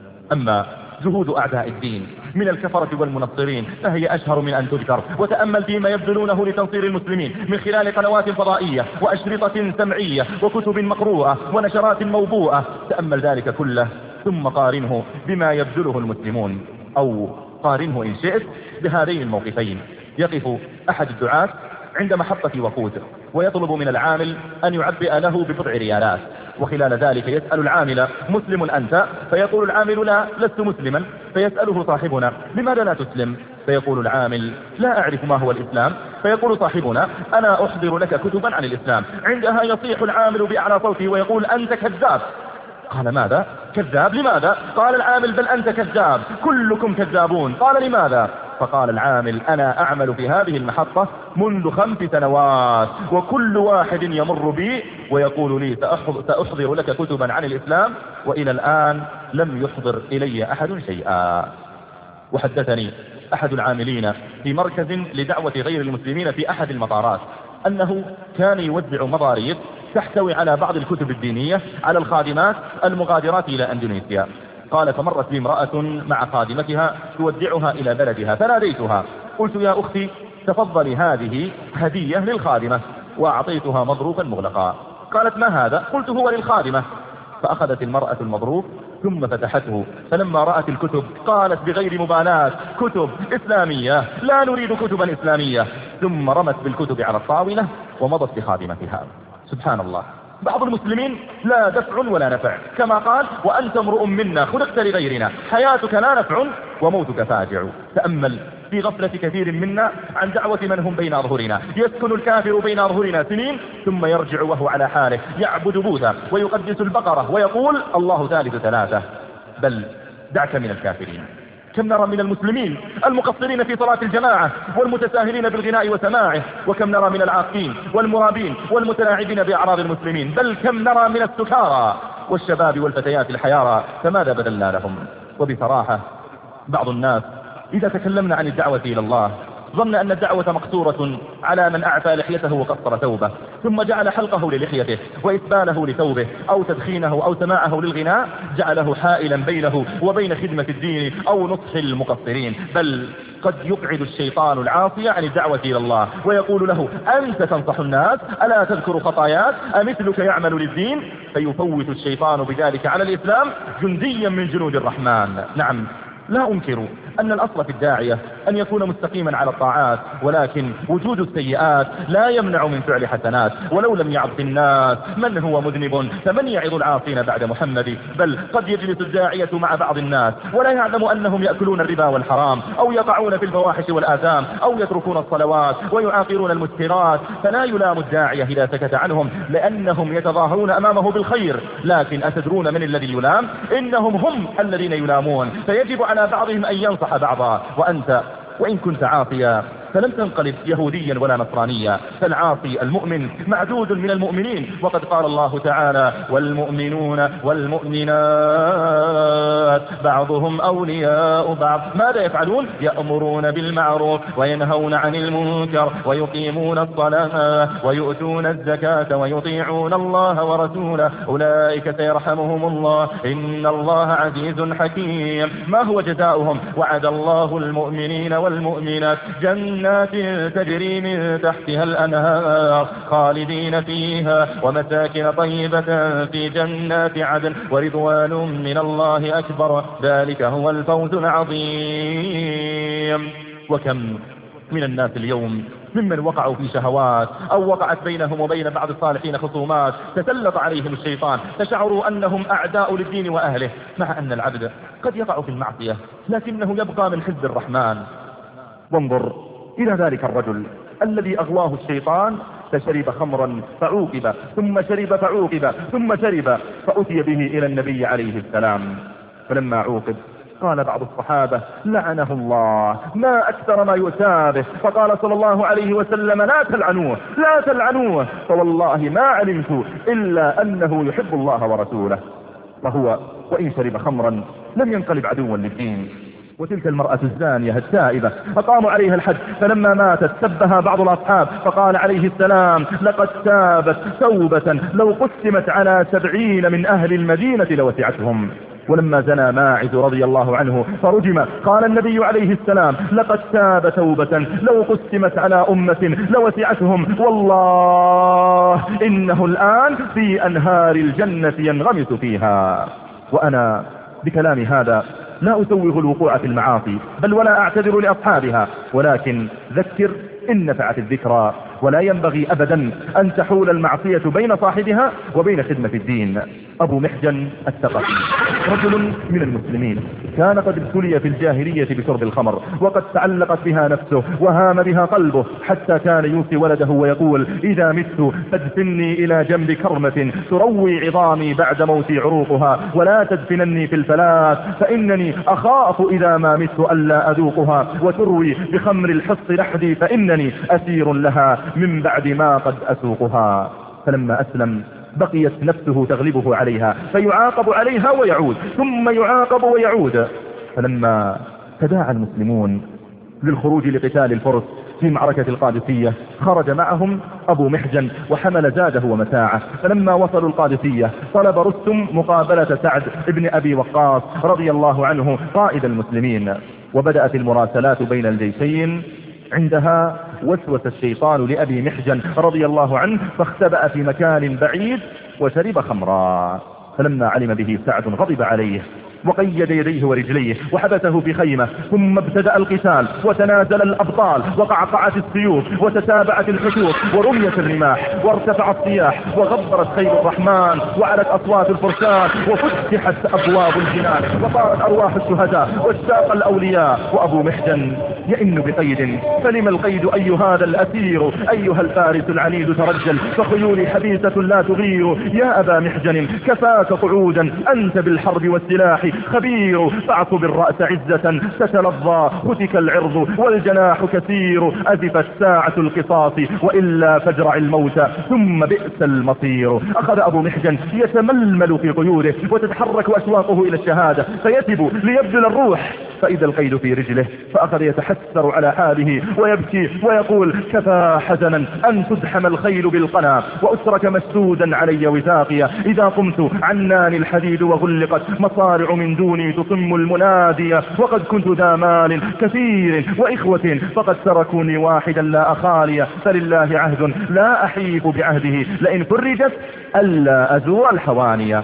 أما جهود أعداء الدين من الكفرة والمنصرين فهي أشهر من أن تذكر، وتأمل فيما يبذلونه لتنصير المسلمين من خلال قنوات فضائية وأشرطة سمعية وكتب مقروءة ونشرات موبوءة. تأمل ذلك كله ثم قارنه بما يبذله المسلمون، أو قارنه إن شئت بهذين الموقفين. يقف أحد الدعاة عند محطة وقود ويطلب من العامل أن يعبئ له ببضع ريالات، وخلال ذلك يسأل العامل مسلم أنت؟ فيقول العامل لا لست مسلما. فيسأله صاحبنا لماذا لا تسلم؟ فيقول العامل لا أعرف ما هو الإسلام. فيقول صاحبنا أنا أحضر لك كتبا عن الإسلام. عندها يصيح العامل بأعلى صوته ويقول أنت كذاب. قال ماذا؟ كذاب لماذا؟ قال العامل بل أنت كذاب، كلكم كذابون. قال لماذا؟ فقال العامل أنا أعمل في هذه المحطة منذ خمس سنوات، وكل واحد يمر بي ويقول لي سأحضر لك كتبا عن الإسلام، وإلى الآن لم يحضر إلي أحد شيئا. وحدثني أحد العاملين في مركز لدعوة غير المسلمين في أحد المطارات أنه كان يوزع مضاريب تحتوي على بعض الكتب الدينية على الخادمات المغادرات إلى أندونيسيا. قال فمرت لي امرأة مع خادمتها تودعها إلى بلدها، فناديتها قلت يا أختي تفضلي هذه هدية للخادمة، وأعطيتها مظروفا مغلقا. قالت ما هذا؟ قلت هو للخادمة. فأخذت المرأة المظروف ثم فتحته، فلما رأت الكتب قالت بغير مبالاة كتب إسلامية، لا نريد كتبا إسلامية، ثم رمت بالكتب على الطاولة ومضت بخادمتها. سبحان الله، بعض المسلمين لا دفع ولا نفع، كما قال وأنت امرؤ منا خلقت لغيرنا، حياتك لا نفع وموتك فاجع. تأمل في غفلة كثير منا عن دعوة من هم بين أظهرنا. يسكن الكافر بين أظهرنا سنين ثم يرجع وهو على حاله يعبد بوذا ويقدس البقرة ويقول الله ثالث ثلاثة. بل دعك من الكافرين، كم نرى من المسلمين المقصرين في صلاة الجماعة والمتساهلين بالغناء وسماعه، وكم نرى من العاقين والمرابين والمتلاعبين بأعراض المسلمين، بل كم نرى من السكارى والشباب والفتيات الحيارى، فماذا بذلنا لهم؟ وبصراحة بعض الناس إذا تكلمنا عن الدعوة إلى الله ظن أن الدعوة مقصورة على من أعفى لحيته وقصر ثوبه، ثم جعل حلقه للحيته وإسباله لثوبه أو تدخينه أو سماعه للغناء جعله حائلا بينه وبين خدمة الدين أو نصح المقصرين. بل قد يبعد الشيطان العاصي عن الدعوة إلى الله ويقول له: أنت تنصح الناس، ألا تذكر خطاياك، أمثلك يعمل للدين؟ فيفوت الشيطان بذلك على الإسلام جنديا من جنود الرحمن. نعم، لا أنكر أن الأصل في الداعية أن يكون مستقيما على الطاعات، ولكن وجود السيئات لا يمنع من فعل حسنات. ولو لم يعظ الناس من هو مذنب فمن يعظ العاصين بعد محمد؟ بل قد يجلس الداعية مع بعض الناس ولا يعلم أنهم يأكلون الربا والحرام أو يقعون في الفواحش والآثام أو يتركون الصلوات ويعاقرون المسكرات، فلا يلام الداعية إذا سكت عنهم لأنهم يتظاهرون أمامه بالخير. لكن أتدرون من الذي يلام؟ إنهم هم الذين يلامون، فيجب على بعضهم أن ينصح بعضا. وأنت وإن كنت عاصيا فلم تنقلب يهوديا ولا نصرانيا، فالعاصي المؤمن معدود من المؤمنين. وقد قال الله تعالى: والمؤمنون والمؤمنات بعضهم أولياء بعض. ماذا يفعلون؟ يأمرون بالمعروف وينهون عن المنكر ويقيمون الصلاة ويؤتون الزكاة ويطيعون الله ورسوله أولئك سيرحمهم الله إن الله عزيز حكيم. ما هو جزاؤهم؟ وعد الله المؤمنين والمؤمنات جنات تجري من تحتها الأنهار خالدين فيها ومساكن طيبة في جنات عدن ورضوان من الله أكبر ذلك هو الفوز العظيم. وكم من الناس اليوم ممن وقعوا في شهوات أو وقعت بينهم وبين بعض الصالحين خصومات تسلط عليهم الشيطان فشعروا أنهم أعداء للدين وأهله، مع أن العبد قد يقع في المعصية لكنه يبقى من حزب الرحمن. وانظر إلى ذلك الرجل الذي أغواه الشيطان فشرب خمرا فعوقب، ثم شرب فعوقب، ثم شرب، فأتي به إلى النبي عليه السلام. فلما عوقب قال بعض الصحابة: لعنه الله، ما أكثر ما يؤتى به. فقال صلى الله عليه وسلم: لا تلعنوه، لا تلعنوه، فوالله ما علمت إلا أنه يحب الله ورسوله. فهو وإن شرب خمرا لم ينقلب عدوا للدين. وتلك المرأة الزانية التائبة فقاموا عليها الحد، فلما ماتت سبها بعض الأصحاب فقال عليه السلام: لقد تابت توبة لو قسمت على سبعين من أهل المدينة لوسعتهم. ولما زنى ماعز رضي الله عنه فرجم قال النبي عليه السلام: لقد تاب توبة لو قسمت على أمة لوسعتهم، والله إنه الآن في أنهار الجنة ينغمس فيها. وأنا بكلام هذا لا أسوغ الوقوع في المعاصي بل ولا أعتذر لأصحابها، ولكن ذكر إن نفعت الذكرى، ولا ينبغي أبدا أن تحول المعصية بين صاحبها وبين خدمة الدين. أبو محجن الثقفي رجل من المسلمين كان قد ابتلي في الجاهلية بشرب الخمر، وقد تعلقت بها نفسه وهام بها قلبه، حتى كان يوصي ولده ويقول: إذا مت فادفني إلى جنب كرمة تروي عظامي بعد موتي عروقها، ولا تدفنني في الفلاة فإنني أخاف إذا ما مت ألا أذوقها، وتروي بخمر الحص لحدي فإنني أسير لها من بعد ما قد أسوقها. فلما أسلم بقيت نفسه تغلبه عليها فيعاقب عليها ويعود، ثم يعاقب ويعود. فلما تداعى المسلمون للخروج لقتال الفرس في معركة القادسية خرج معهم أبو محجن وحمل زاده ومتاعه. فلما وصلوا القادسية طلب رستم مقابلة سعد بن أبي وقاص رضي الله عنه قائد المسلمين، وبدأت المراسلات بين الجيشين. عندها وسوس الشيطان لأبي محجن رضي الله عنه فاختبأ في مكان بعيد وشرب خمرا. فلما علم به سعد غضب عليه وقيد يديه ورجليه وحبسه في خيمة، ثم ابتدأ القتال وتنازل الأبطال وقعقعت السيوف وتتابعت الحشوش ورميت الرماح وارتفع الصياح وغبرت خيل الرحمن وعلت أصوات الفرسان وفتحت أبواب الجنان وطارت أرواح الشهداء واشتاق الأولياء. وأبو محجن يئن بقيد، فلم القيد أي هذا الأسير؟ أيها الفارس العنيد ترجل، فخيولي حبيسة لا تغير. يا أبا محجن كفاك قعودا، أنت بالحرب والسلاح خبير، فاعصب الرأس عزة تتلظى، فتك العرض والجناح كثير، أزفت ساعة القصاص وإلا فجرع الموت ثم بئس المصير. أخذ أبو محجن يتململ في قيوده وتتحرك أشواقه إلى الشهادة، فيتب ليبذل الروح فإذا القيد في رجله، فأخذ يتحسر على حاله ويبكي ويقول كفى حزنا أن تدحم الخيل بالقنا وأترك مسدودا علي وثاقيا، إذا قمت عناني الحديد وغلقت مصارع من دوني تصم المنادية، وقد كنت ذا مال كثير وإخوة فقد تركوني واحدا لا أخالي، فلله عهد لا أحيف بعهده لئن فرجت ألا أزور الحوانية.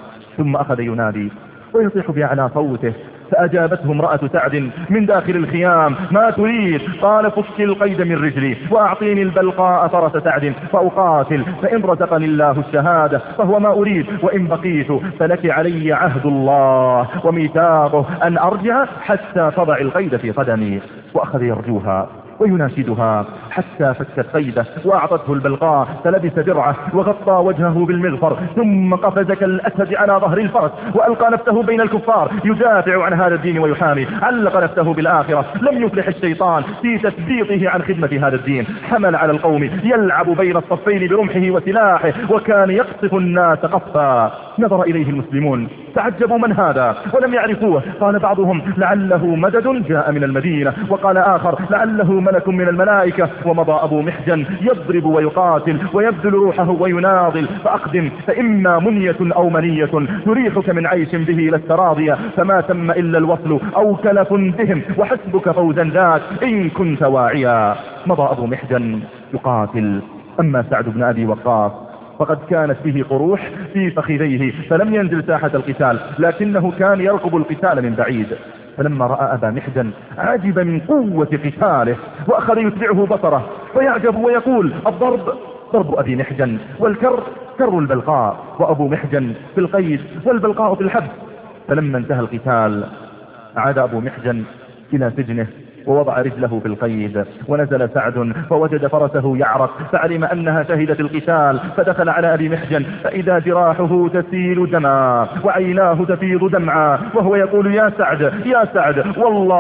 ثم أخذ ينادي ويصيح بأعلى صوته، فأجابته امرأة سعد من داخل الخيام ما تريد؟ قال فك القيد من رجلي وأعطيني البلقاء فرس سعد فأقاتل، فإن رزقني الله الشهادة فهو ما أريد، وإن بقيت فلك علي عهد الله وميثاقه أن أرجع حتى تضع القيد في قدمي. وأخذ يرجوها ويناشدها حتى فكت قيده وأعطته البلقاء، فلبس درعه وغطى وجهه بالمغفر، ثم قفز كالأسد على ظهر الفرس وألقى نفسه بين الكفار يدافع عن هذا الدين ويحامي. علق نفسه بالآخرة، لم يفلح الشيطان في تثبيطه عن خدمة هذا الدين، حمل على القوم يلعب بين الصفين برمحه وسلاحه، وكان يقصف الناس قصفا. نظر إليه المسلمون تعجبوا من هذا ولم يعرفوه، قال بعضهم لعله مدد جاء من المدينة، وقال آخر لعله ملك من الملائكة. ومضى أبو محجن يضرب ويقاتل ويبذل روحه ويناضل، فأقدم فإما منية أو منية تريحك من عيش به لست راضية، فما تم إلا الوصل أو كلف بهم وحسبك فوزا ذاك إن كنت واعيا. مضى أبو محجن يقاتل. أما سعد بن أبي وقاص فقد كانت به قروح في فخذيه فلم ينزل ساحة القتال، لكنه كان يرقب القتال من بعيد. فلما رأى أبا محجن عجب من قوة قتاله وأخذ يتبعه بصره ويعجب ويقول الضرب ضرب أبي محجن والكر كر البلقاء، وأبو محجن في القيد والبلقاء في الحبس. فلما انتهى القتال عاد أبو محجن إلى سجنه ووضع رجله في القيد، ونزل سعد فوجد فرسه يعرق فعلم أنها شهدت القتال، فدخل على أبي محجن فإذا جراحه تسيل دما وعيناه تفيض دمعا، وهو يقول يا سعد يا سعد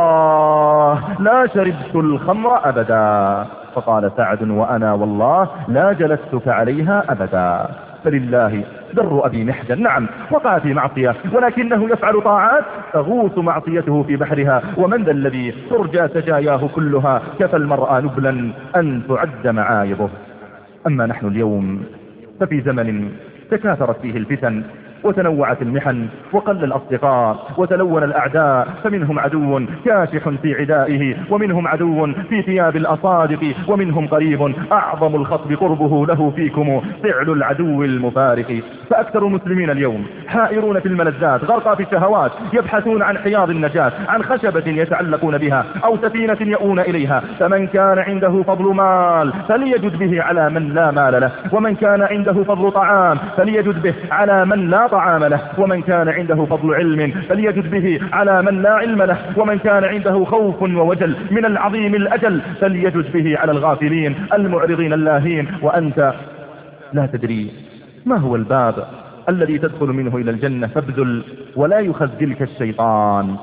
والله لا شربت الخمر أبدا. فقال سعد وأنا والله لا جلستك عليها أبدا. فلله در أبي محجن، نعم وقع في معصية ولكنه يفعل طاعات تغوص معصيته في بحرها، ومن ذا الذي ترجى سجاياه كلها كفى المرأة نبلا أن تعد معايبه. أما نحن اليوم ففي زمن تكاثرت فيه الفتن وتنوعت المحن وقل الأصدقاء وتلون الأعداء، فمنهم عدو كاشح في عدائه ومنهم عدو في ثياب الأصادق ومنهم قريب أعظم الخطب قربه له فيكم فعل العدو المفارق. فأكثر المسلمين اليوم حائرون في الملذات غرقى في الشهوات، يبحثون عن حياض النجاة، عن خشبة يتعلقون بها أو سفينة يؤون إليها. فمن كان عنده فضل مال فليجد به على من لا مال له، ومن كان عنده فضل طعام فليجد به على من لا طعام له، ومن كان عنده فضل علم فليجد به على من لا علم له، ومن كان عنده خوف ووجل من العظيم الأجل فليجد به على الغافلين المعرضين اللاهين. وأنت لا تدري ما هو الباب الذي تدخل منه إلى الجنة فابذل ولا يخذلك الشيطان.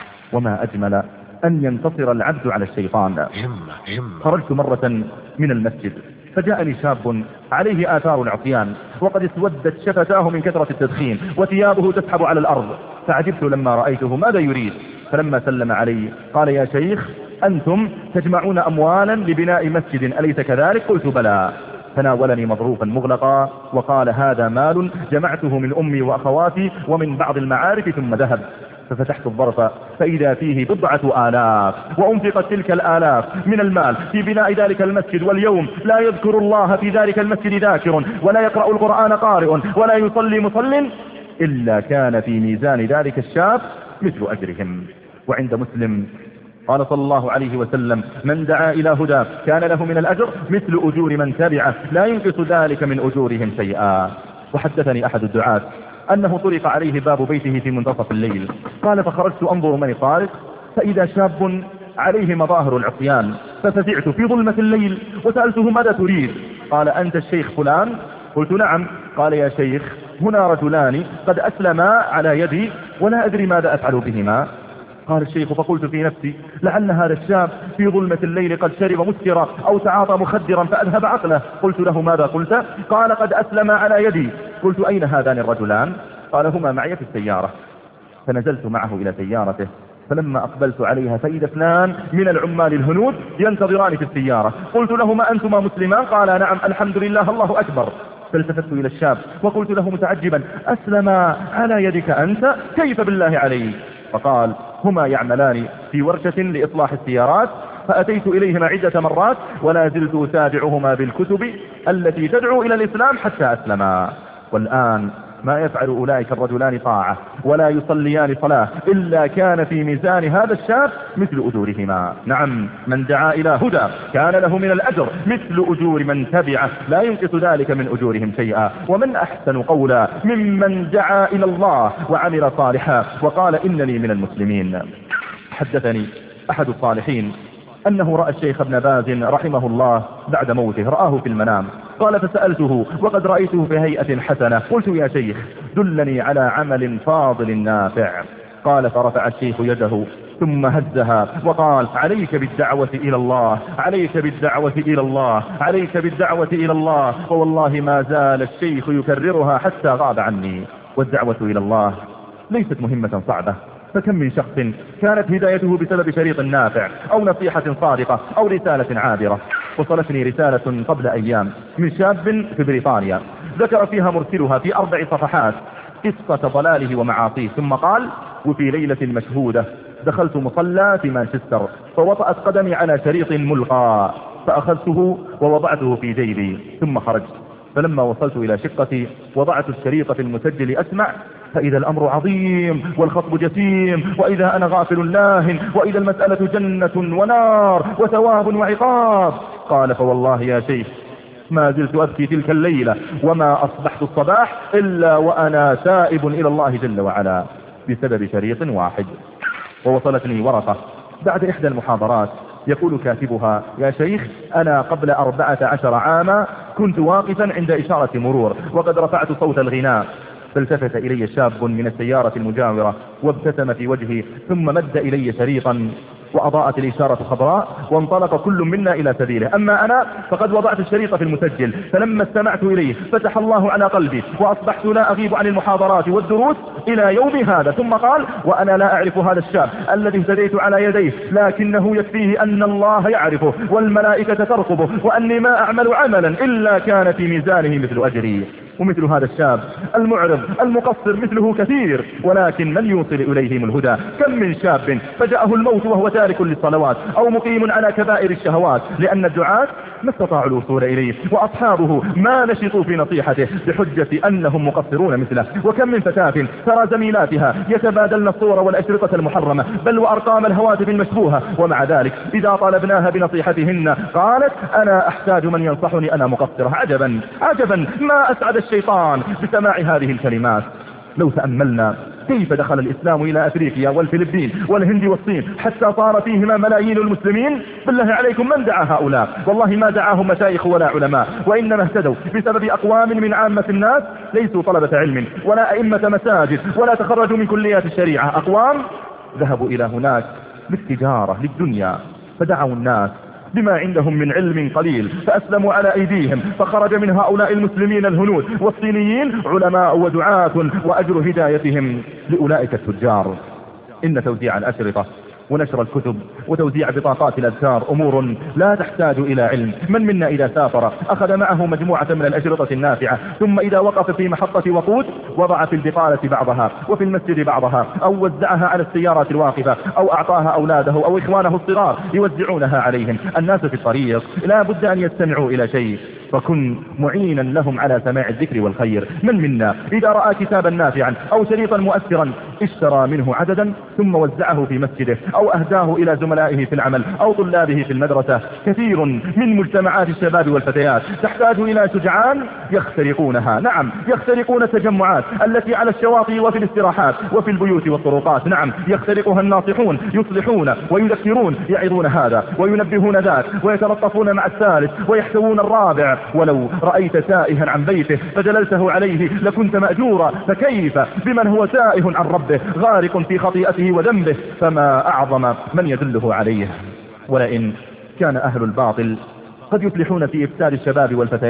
وما أجمل أن ينتصر العبد على الشيطان. خرجت مرة من المسجد فجاءني شاب عليه آثار العصيان وقد اسودت شفتاه من كثرة التدخين وثيابه تسحب على الأرض، فعجبت لما رأيته ماذا يريد. فلما سلم علي قال يا شيخ أنتم تجمعون أموالا لبناء مسجد أليس كذلك؟ قلت بلى. تناولني مظروفا مغلقا وقال هذا مال جمعته من أمي وأخواتي ومن بعض المعارف ثم ذهب. ففتحت الظرف فإذا فيه بضعة آلاف، وأنفقت تلك الآلاف من المال في بناء ذلك المسجد، واليوم لا يذكر الله في ذلك المسجد ذاكر، ولا يقرأ القرآن قارئ، ولا يصلي مصل، إلا كان في ميزان ذلك الشاب مثل أجرهم. وعند مسلم قال صلى الله عليه وسلم من دعا إلى هدى كان له من الأجر مثل أجور من تبعه لا ينقص ذلك من أجورهم شيئا. وحدثني أحد الدعاة أنه طرق عليه باب بيته في منتصف الليل، قال فخرجت أنظر من طارق فإذا شاب عليه مظاهر العصيان، ففزعت في ظلمة الليل وسألته ماذا تريد؟ قال أنت الشيخ فلان؟ قلت نعم. قال يا شيخ هنا رجلان قد أسلما على يدي ولا أدري ماذا أفعل بهما. قال الشيخ فقلت في نفسي لعل هذا الشاب في ظلمة الليل قد شرب مسكرا أو تعاطى مخدرا فأذهب عقله. قلت له ماذا قلت؟ قال قد أسلم على يدي. قلت أين هذان الرجلان؟ قال هما معي في السيارة. فنزلت معه إلى سيارته فلما أقبلت عليها فإذا اثنان من العمال الهنود ينتظران في السيارة. قلت لهما أنتما مسلمان؟ قال نعم الحمد لله الله أكبر. فالتفت إلى الشاب وقلت له متعجبا أسلم على يدك أنت؟ كيف بالله عليك؟ فقال هما يعملان في ورشة لإصلاح السيارات، فأتيت إليهما عدة مرات ولا زلت أتابعهما بالكتب التي تدعو إلى الإسلام حتى أسلما. والآن ما يفعل أولئك الرجلان طاعة ولا يصليان صلاة إلا كان في ميزان هذا الشاب مثل أجورهما. نعم من دعا إلى هدى كان له من الأجر مثل أجور من تبعه لا ينقص ذلك من أجورهم شيئا. ومن أحسن قولا ممن دعا إلى الله وعمل صالحا وقال إنني من المسلمين. حدثني أحد الصالحين أنه رأى الشيخ ابن باز رحمه الله بعد موته، رآه في المنام. قال فسألته وقد رأيته في هيئة حسنة، قلت يا شيخ دلني على عمل فاضل نافع. قال فرفع الشيخ يده ثم هزها وقال عليك بالدعوة إلى الله، عليك بالدعوة إلى الله، عليك بالدعوة إلى الله. ووالله ما زال الشيخ يكررها حتى غاب عني. والدعوة إلى الله ليست مهمة صعبة، فكم من شخص كانت هدايته بسبب شريط نافع أو نصيحة صادقة أو رسالة عابرة. وصلتني رسالة قبل أيام من شاب في بريطانيا ذكر فيها مرسلها في أربع صفحات قصة ضلاله ومعاصيه، ثم قال وفي ليلة مشهودة دخلت مصلى في مانشستر فوطأت قدمي على شريط ملقى فأخذته ووضعته في جيبي ثم خرجت. فلما وصلت إلى شقتي وضعت الشريط في المسجل أسمع، فإذا الأمر عظيم والخطب جسيم، وإذا أنا غافل لاهن، وإذا المسألة جنة ونار وثواب وعقاب. قال فوالله يا شيخ ما زلت أبكي تلك الليلة وما أصبحت الصباح إلا وأنا تائب إلى الله جل وعلا بسبب شريط واحد. ووصلتني ورقة بعد إحدى المحاضرات يقول كاتبها يا شيخ أنا قبل أربعة عشر عاما كنت واقفا عند إشارة مرور وقد رفعت صوت الغناء، فالتفت إلي شاب من السيارة المجاورة وابتسم في وجهي ثم مد إلي شريطا وأضاءت الإشارة خضراء وانطلق كل منا إلى سبيله. أما أنا فقد وضعت الشريط في المسجل، فلما استمعت إليه فتح الله على قلبي وأصبحت لا أغيب عن المحاضرات والدروس إلى يوم هذا. ثم قال وأنا لا أعرف هذا الشاب الذي اهتديت على يديه، لكنه يكفيه أن الله يعرفه والملائكة ترقبه وأني ما أعمل عملا إلا كان في ميزانه مثل أجري. ومثل هذا الشاب المعرض المقصر مثله كثير، ولكن من يوصل إليهم الهدى؟ كم من شاب فجاءه الموت وهو تارك للصلوات أو مقيم على كبائر الشهوات لأن الدعاة ما استطاعوا الوصول إليه، وأصحابه ما نشطوا في نصيحته بحجة أنهم مقصرون مثله. وكم من فتاة ترى زميلاتها يتبادلن الصور والأشرطة المحرمة بل وأرقام الهواتف المشبوهة، ومع ذلك إذا طالبناها بنصيحتهن قالت أنا أحتاج من ينصحني أنا مقصرة. عجبا عجبا ما أسعد الشيطان بسماع هذه الكلمات. لو تأملنا كيف دخل الإسلام إلى أفريقيا والفلبين والهند والصين حتى صار فيهما ملايين المسلمين، بالله عليكم من دعا هؤلاء؟ والله ما دعاهم مشايخ ولا علماء، وإنما اهتدوا بسبب أقوام من عامة الناس ليسوا طلبة علم ولا أئمة مساجد ولا تخرجوا من كليات الشريعة. أقوام ذهبوا إلى هناك للتجارة للدنيا فدعوا الناس بما عندهم من علم قليل فأسلموا على أيديهم، فخرج من هؤلاء المسلمين الهنود والصينيين علماء ودعاة وأجر هدايتهم لأولئك التجار. إن توزيع الأشرطة ونشر الكتب وتوزيع بطاقات الأذكار أمور لا تحتاج إلى علم. من منا إذا سافر أخذ معه مجموعة من الأشرطة النافعة، ثم إذا وقف في محطة وقود وضع في البقالة بعضها وفي المسجد بعضها، أو وزعها على السيارات الواقفة، أو أعطاها أولاده أو إخوانه الصغار يوزعونها عليهم. الناس في الطريق لا بد أن يستمعوا إلى شيء، فكن معينا لهم على سماع الذكر والخير. من منا إذا رأى كتابا نافعا أو شريطا مؤثرا اشترى منه عددا ثم وزعه في مسجده أو أهداه إلى زملائه في العمل أو طلابه في المدرسة. كثير من مجتمعات الشباب والفتيات تحتاج إلى شجعان يخترقونها، نعم يخترقون التجمعات التي على الشواطئ وفي الاستراحات وفي البيوت والطرقات، نعم يخترقها الناصحون يصلحون ويذكرون، يعظون هذا وينبهون ذاك ويتلطفون مع الثالث ويحتوون الرابع. ولو رأيت تائها عن بيته فجللته عليه لكنت مأجورا، فكيف بمن هو تائه عن ربه غارق في خطيئته وذنبه؟ فما أعظم من يدله عليه. ولئن كان أهل الباطل قد يفلحون في إفساد الشباب والفتيات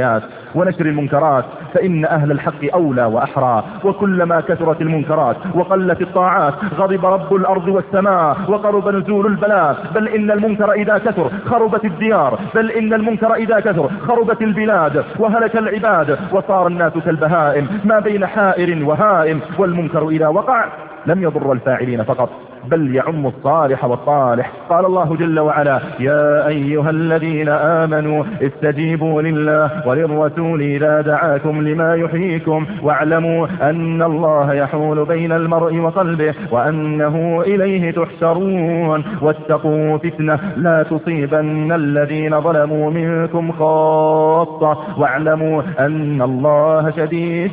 ونشر المنكرات، فإن أهل الحق أولى وأحرى. وكلما كثرت المنكرات وقلت الطاعات غضب رب الأرض والسماء وقرب نزول البلاء. بل إن المنكر إذا كثر خربت الديار، بل إن المنكر إذا كثر خربت البلاد وهلك العباد وصار الناس كالبهائم ما بين حائر وهائم. والمنكر إذا وقع لم يضر الفاعلين فقط بل يعم الصالح والطالح. قال الله جل وعلا: يا أيها الذين آمنوا استجيبوا لله وللرسول إذا دعاكم لما يحييكم واعلموا أن الله يحول بين المرء وقلبه وأنه إليه تحشرون واتقوا فتنة لا تصيبن الذين ظلموا منكم خاصة واعلموا أن الله شديد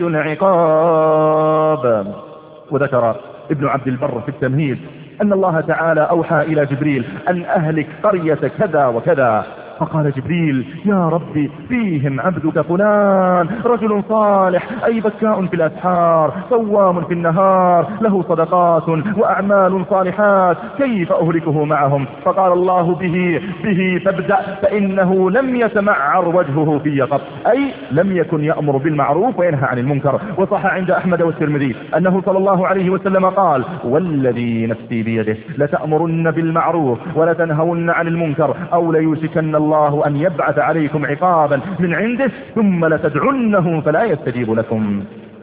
العقاب. وذكر ابن عبد البر في التمهيد أن الله تعالى أوحى إلى جبريل أن أهلك قرية كذا وكذا، فقال جبريل: يا ربي فيهم عبدك فلان رجل صالح أي بكاء في الأسحار صوام في النهار له صدقات وأعمال صالحات، كيف أهلكه معهم؟ فقال الله: به به فابدأ فإنه لم يتمعر وجهه في قط، أي لم يكن يأمر بالمعروف وينهى عن المنكر. وصح عند أحمد والترمذي أنه صلى الله عليه وسلم قال: والذي نفسي بيده لتأمرن بالمعروف ولتنهون عن المنكر أو ليوشكن الله أن يبعث عليكم عقابا من عنده ثم لتدعنه فلا يستجيب لكم.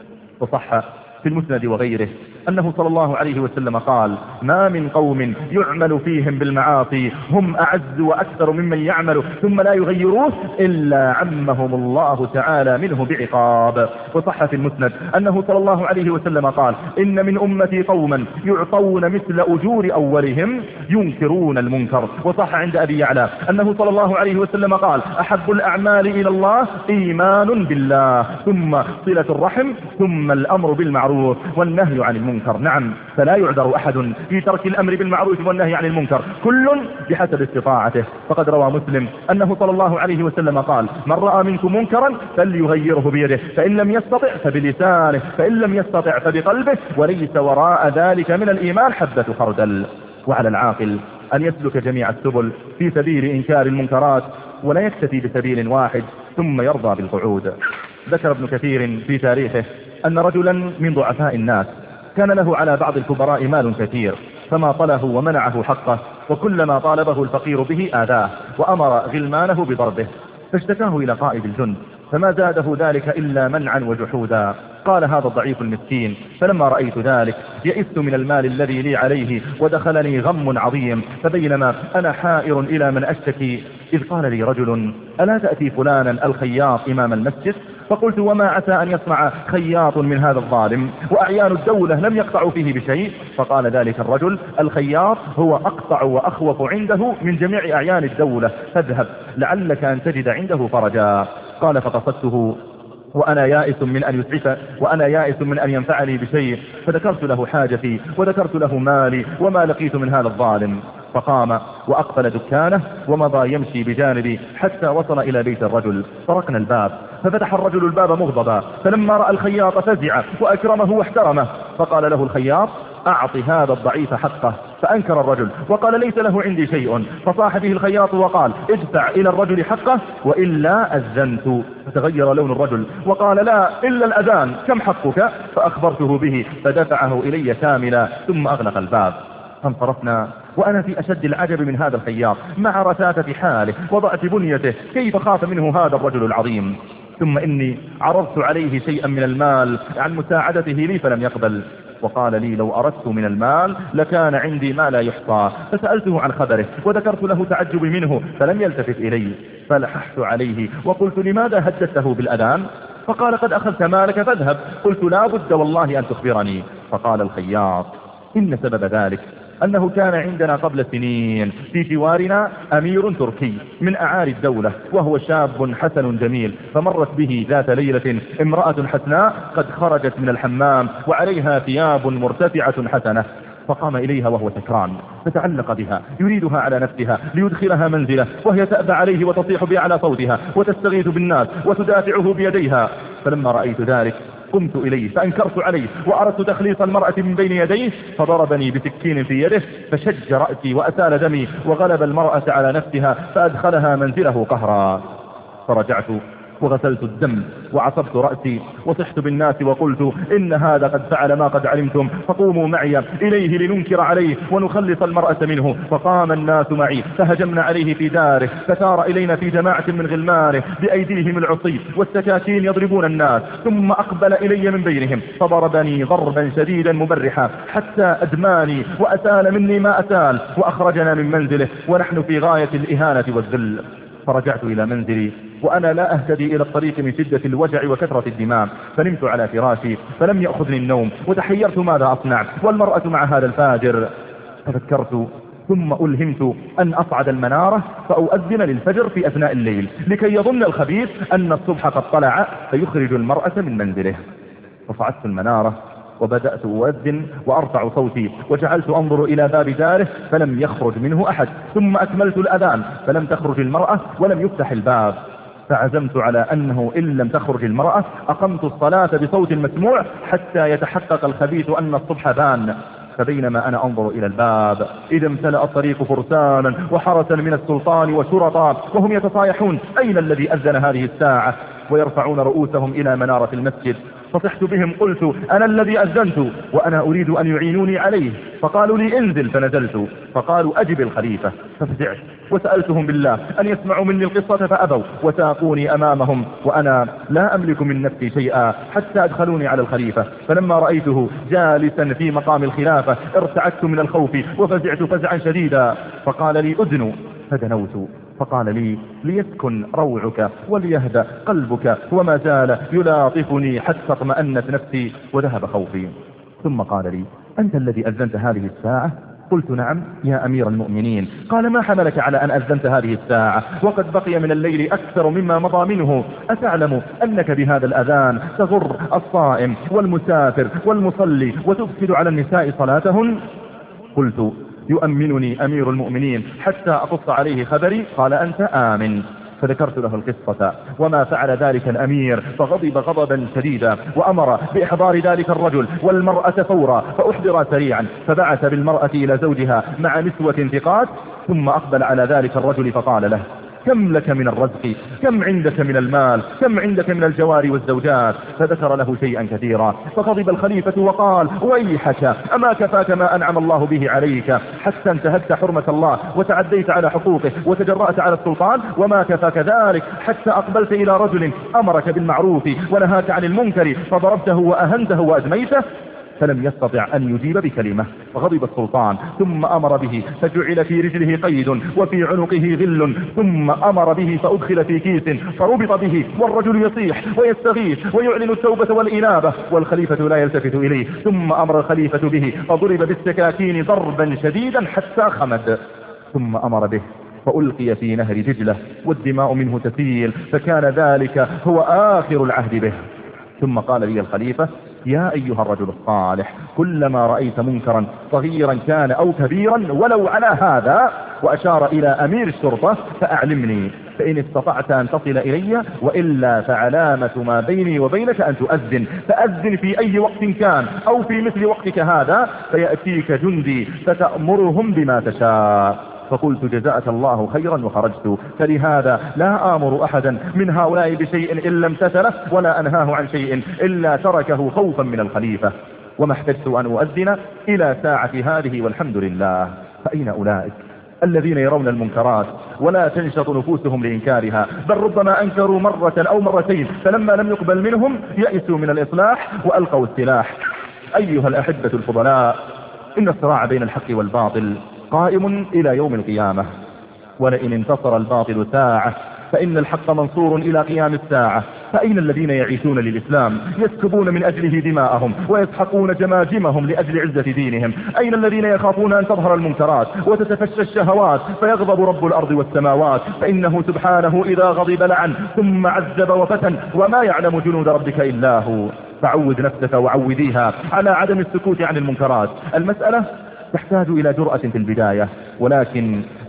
وصح في المسند وغيره أنه صلى الله عليه وسلم قال: ما من قوم يعمل فيهم بالمعاصي هم أعز وأكثر ممن يعمل ثم لا يغيروه إلا عمهم الله تعالى منه بعقاب. وصح في المسند أنه صلى الله عليه وسلم قال: إن من أمتي قوما يعطون مثل أجور أولهم ينكرون المنكر. وصح عند أبي يعلى أنه صلى الله عليه وسلم قال: أحب الأعمال إلى الله إيمان بالله ثم صلة الرحم ثم الأمر بالمعروف والنهي عن المنكر. نعم، فلا يعذر أحد في ترك الأمر بالمعروف والنهي عن المنكر، كل بحسب استطاعته. فقد روى مسلم أنه صلى الله عليه وسلم قال: من رأى منكم منكرا فليغيره بيده فإن لم يستطع فبلسانه فإن لم يستطع فبقلبه وليس وراء ذلك من الإيمان حبة خردل. وعلى العاقل أن يسلك جميع السبل في سبيل إنكار المنكرات ولا يكتفي بسبيل واحد ثم يرضى بالقعود. ذكر ابن كثير في تاريخه أن رجلا من ضعفاء الناس كان له على بعض الكبراء مال كثير فما طله ومنعه حقه، وكلما طالبه الفقير به آذاه وأمر غلمانه بضربه، فاشتكاه إلى قائد الجند فما زاده ذلك إلا منعا وجحودا. قال هذا الضعيف المسكين: فلما رأيت ذلك يئست من المال الذي لي عليه ودخلني غم عظيم، فبينما أنا حائر إلى من أشتكي إذ قال لي رجل: ألا تأتي فلانا الخياط إمام المسجد؟ فقلت: وما عسى أن يصنع خياط من هذا الظالم وأعيان الدولة لم يقطعوا فيه بشيء؟ فقال ذلك الرجل: الخياط هو أقطع وأخوف عنده من جميع أعيان الدولة، فاذهب لعلك أن تجد عنده فرجا. قال: فقصدته وأنا يائس من أن يسعف وأنا يائس من أن ينفعني بشيء، فذكرت له حاجتي وذكرت له مالي وما لقيت من هذا الظالم. فقام وأقفل دكانه ومضى يمشي بجانبي حتى وصل إلى بيت الرجل، طرقنا الباب ففتح الرجل الباب مغضبا، فلما رأى الخياط فزع وأكرمه واحترمه، فقال له الخياط: أعط هذا الضعيف حقه. فأنكر الرجل وقال: ليس له عندي شيء. فصاح به الخياط وقال: ادفع إلى الرجل حقه وإلا أذنت. فتغير لون الرجل وقال: لا إلا الأذان، كم حقك؟ فأخبرته به فدفعه إلي كاملا ثم أغلق الباب. فانصرفنا وأنا في أشد العجب من هذا الخياط مع رثاثة حاله وضعف بنيته، كيف خاف منه هذا الرجل العظيم. ثم إني عرضت عليه شيئا من المال عن مساعدته لي فلم يقبل، وقال لي: لو أردت من المال لكان عندي ما لا يحصى. فسألته عن خبره وذكرت له تعجبي منه فلم يلتفت إلي، فلححت عليه وقلت: لماذا هددته بالأذان؟ فقال: قد أخذت مالك فاذهب. قلت: لا بد والله أن تخبرني. فقال الخياط: إن سبب ذلك أنه كان عندنا قبل سنين في جوارنا أمير تركي من أعالي الدولة، وهو شاب حسن جميل، فمرت به ذات ليلة امرأة حسناء قد خرجت من الحمام وعليها ثياب مرتفعة حسنة، فقام إليها وهو سكران فتعلق بها يريدها على نفسها ليدخلها منزله، وهي تأبى عليه وتصيح بأعلى صوتها وتستغيث بالناس وتدافعه بيديها. فلما رأيت ذلك قمت إليه فأنكرت عليه وأردت تخليص المرأة من بين يديه، فضربني بسكين في يده فشج رأسي وأسال دمي، وغلب المرأة على نفسها فأدخلها منزله قهرا. فرجعت وغسلت الدم وعصبت رأسي وصحت بالناس وقلت إن هذا قد فعل ما قد علمتم، فقوموا معي إليه لننكر عليه ونخلص المرأة منه. فقام الناس معي فهجمنا عليه في داره، فسار إلينا في جماعة من غلمانه بأيديهم العصي والسكاكين يضربون الناس، ثم أقبل إلي من بينهم فضربني ضربا شديدا مبرحا حتى أدماني وأسال مني ما أسال، وأخرجنا من منزله ونحن في غاية الإهانة والذل. فرجعت إلى منزلي وأنا لا أهتدي إلى الطريق من شدة الوجع وكثرة الدماء، فنمت على فراشي فلم يأخذني النوم، وتحيرت ماذا أصنع والمرأة مع هذا الفاجر. ففكرت ثم ألهمت أن أصعد المنارة فأؤذن للفجر في أثناء الليل لكي يظن الخبيث أن الصبح قد طلع فيخرج المرأة من منزله. فصعدت المنارة وبدأت أؤذن وأرفع صوتي، وجعلت أنظر إلى باب داره فلم يخرج منه أحد، ثم أكملت الأذان فلم تخرج المرأة ولم يفتح الباب. فعزمت على أنه إن لم تخرج المرأة أقمت الصلاة بصوت مسموع حتى يتحقق الخبيث أن الصبح بان. فبينما أنا أنظر إلى الباب إذا امتلأ الطريق فرسانا وحرسا من السلطان وشرطا، وهم يتصايحون أين الذي أذن هذه الساعة، ويرفعون رؤوسهم إلى منارة المسجد. فصحت بهم قلت أنا الذي أذنت وأنا أريد أن يعينوني عليه. فقالوا لي انزل، فنزلت. فقالوا أجب الخليفة. ففزعت وسألتهم بالله أن يسمعوا مني القصة فأبوا، وساقوني أمامهم وأنا لا أملك من نفسي شيئا حتى أدخلوني على الخليفة. فلما رأيته جالسا في مقام الخلافة ارتعدت من الخوف وفزعت فزعا شديدا. فقال لي أدنوا، فدنوت. فقال لي ليسكن روعك وليهدأ قلبك، وما زال يلاطفني حتى اطمأنت نفسي وذهب خوفي. ثم قال لي أنت الذي أذنت هذه الساعة؟ قلت نعم يا أمير المؤمنين. قال ما حملك على أن أذنت هذه الساعة وقد بقي من الليل أكثر مما مضى منه؟ أتعلم أنك بهذا الأذان تضر الصائم والمسافر والمصلي وتفسد على النساء صلاتهن؟ قلت يؤمنني أمير المؤمنين حتى أقص عليه خبري. قال أنت آمن. فذكرت له القصة وما فعل ذلك الأمير، فغضب غضبا شديدا وأمر بإحضار ذلك الرجل والمرأة فورا، فأحضر سريعا. فبعث بالمرأة إلى زوجها مع نسوة ثقات، ثم أقبل على ذلك الرجل فقال له كم لك من الرزق، كم عندك من المال، كم عندك من الجوار والزوجات؟ فذكر له شيئا كثيرا. فغضب الخليفة وقال ويحك أما كفاك ما أنعم الله به عليك حتى انتهكت حرمة الله وتعديت على حقوقه وتجرأت على السلطان؟ وما كفاك ذلك حتى أقبلت إلى رجل أمرك بالمعروف ونهاك عن المنكر فضربته وأهنته وأدميته؟ فلم يستطع أن يجيب بكلمة. فغضب السلطان ثم أمر به فجعل في رجله قيد وفي عنقه غل، ثم أمر به فأدخل في كيس فربط به، والرجل يصيح ويستغيث ويعلن التوبة والإنابة والخليفة لا يلتفت إليه. ثم أمر الخليفة به فضرب بالسكاكين ضربا شديدا حتى خمد، ثم أمر به فألقي في نهر دجلة والدماء منه تسيل، فكان ذلك هو آخر العهد به. ثم قال لي الخليفة يا أيها الرجل الصالح كلما رأيت منكرا صغيرا كان أو كبيرا ولو على هذا، وأشار إلى أمير الشرطة، فأعلمني فإن استطعت أن تصل إلي، وإلا فعلامة ما بيني وبينك أن تؤذن، فأذن في أي وقت كان أو في مثل وقتك هذا، فيأتيك جندي فتأمرهم بما تشاء. فقلت جزاك الله خيرا وخرجت. فلهذا لا آمر أحدا من هؤلاء بشيء إلا امتثله، ولا أنهاه عن شيء إلا تركه خوفا من الخليفة. وما احتجت أن أؤذن إلى ساعة هذه والحمد لله. فأين أولئك الذين يرون المنكرات ولا تنشط نفوسهم لإنكارها، بل ربما أنكروا مرة أو مرتين فلما لم يقبل منهم يأسوا من الإصلاح وألقوا السلاح؟ أيها الأحبة الفضلاء، إن الصراع بين الحق والباطل قائم إلى يوم القيامة، ولئن انتصر الباطل ساعة فإن الحق منصور إلى قيام الساعة. فأين الذين يعيشون للإسلام يسكبون من أجله دماءهم ويسحقون جماجمهم لأجل عزة دينهم؟ أين الذين يخافون أن تظهر المنكرات وتتفشى الشهوات فيغضب رب الأرض والسماوات؟ فإنه سبحانه إذا غضب لعن ثم عذب وفتن، وما يعلم جنود ربك إلا هو. فعود نفسك وعوديها على عدم السكوت عن المنكرات. المسألة تحتاج إلى جرأة في البداية، ولكن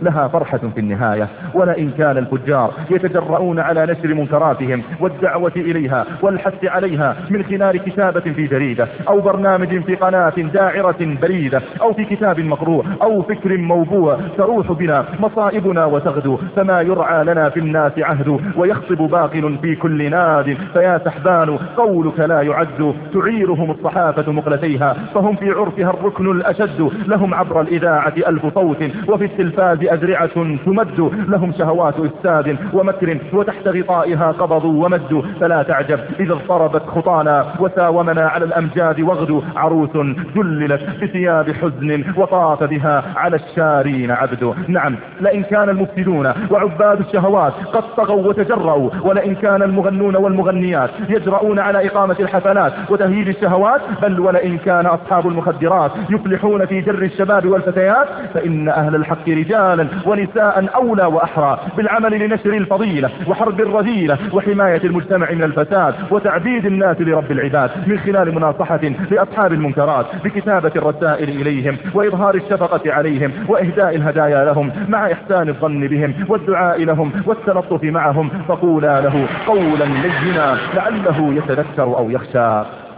لها فرحة في النهاية. ولئن كان الفجار يتجرؤون على نشر منكراتهم والدعوة إليها والحث عليها من خلال كتابة في جريدة أو برنامج في قناة داعرة بريدة أو في كتاب مقروء أو فكر موبوع، تروح بنا مصائبنا وتغدو، فما يرعى لنا في الناس عهد، ويخطب باقل في كل ناد، فيا سحبان قولك لا يعد، تعيرهم الصحافة مقلتيها فهم في عرفها الركن الأشد، لهم عبر الإذاعة ألف صوت وفي التلفاز أذرعة تمد، لهم شهوات إفساد ومكر وتحت غطائها قبضوا ومدوا، فلا تعجب إذا اضطربت خطانا وساومنا على الأمجاد وغدوا، عروس جللت بثياب حزن وطاف بها على الشارين عبد. نعم، لئن كان المفسدون وعباد الشهوات قد طغوا وتجرؤوا، ولئن كان المغنون والمغنيات يجرؤون على إقامة الحفلات وتهييج الشهوات، بل ولئن كان أصحاب المخدرات يفلحون في جر الشباب والفتيات، فإن أهل الحق رجالا ونساء أولى وأحرى بالعمل لنشر الفضيلة وحرب الرذيلة وحماية المجتمع من الفساد وتعبيد الناس لرب العباد، من خلال مناصحة لأصحاب المنكرات بكتابة الرسائل إليهم وإظهار الشفقة عليهم وإهداء الهدايا لهم مع إحسان الظن بهم والدعاء لهم والتلطف معهم، فقولا له قولا لينا لعله يتذكر أو يخشى.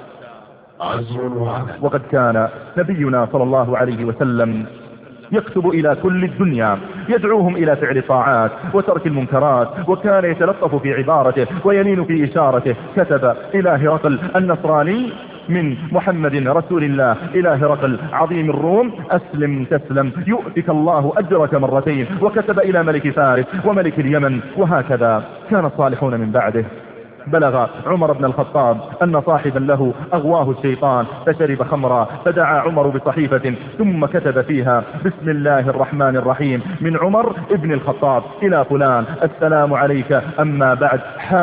عزم وعمل. وقد كان نبينا صلى الله عليه وسلم يكتب إلى كل الدنيا يدعوهم إلى فعل الطاعات وترك المنكرات، وكان يتلطف في عبارته ويلين في إشارته. كتب إلى هرقل النصراني من محمد رسول الله إلى هرقل عظيم الروم: أسلم تسلم يؤتك الله أجرك مرتين. وكتب إلى ملك فارس وملك اليمن. وهكذا كان الصالحون من بعده. بلغ عمر بن الخطاب أن صاحبا له أغواه الشيطان فشرب خمرا، فدعا عمر بصحيفة ثم كتب فيها: بسم الله الرحمن الرحيم، من عمر ابن الخطاب إلى فلان، السلام عليك، أما بعد،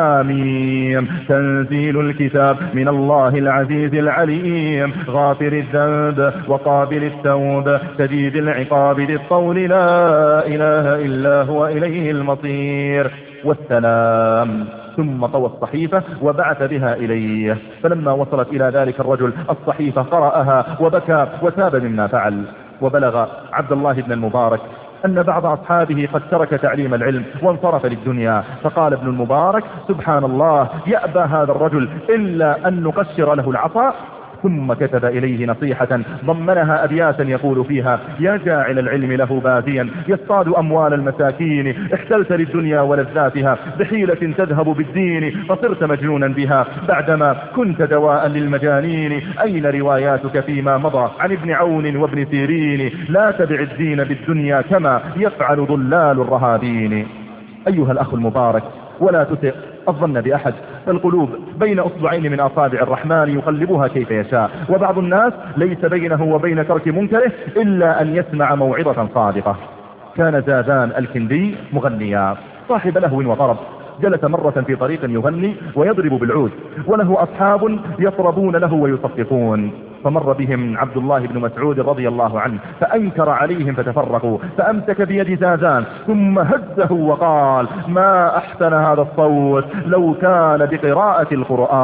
حاميم، تنزيل الكتاب من الله العزيز العليم، غافر الذنب وقابل التوب شديد العقاب ذي الطول، لا إله إلا هو إليه المصير، والسلام. ثم طوى الصحيفة وبعث بها إليه. فلما وصلت إلى ذلك الرجل الصحيفة قرأها وبكى وتاب مما فعل. وبلغ عبد الله بن المبارك أن بعض أصحابه قد ترك تعليم العلم وانصرف للدنيا، فقال ابن المبارك: سبحان الله، يأبى هذا الرجل إلا أن نقشر له العصا. ثم كتب إليه نصيحة ضمنها أبياتا يقول فيها: يا جاعل العلم له باديا يصطاد أموال المساكين، احتلت للدنيا ولذاتها بحيلة تذهب بالدين، فصرت مجنونا بها بعدما كنت دواء للمجانين. أين رواياتك فيما مضى عن ابن عون وابن سيرين؟ لا تبع الدين بالدنيا كما يفعل ضلال الرهابين. أيها الأخ المبارك، ولا تسئ الظن بأحد، فالقلوب بين أصبعين من أصابع الرحمن يقلبها كيف يشاء، وبعض الناس ليس بينه وبين ترك منكره إلا أن يسمع موعظة صادقة. كان زادان الكندي مغنيا صاحب لهو وطرب، جلس مرة في طريق يغني ويضرب بالعود، وله أصحاب يطربون له ويصفقون، فمر بهم عبد الله بن مسعود رضي الله عنه فأنكر عليهم فتفرقوا، فأمسك بيد زازان ثم هزه وقال: ما أحسن هذا الصوت لو كان بقراءة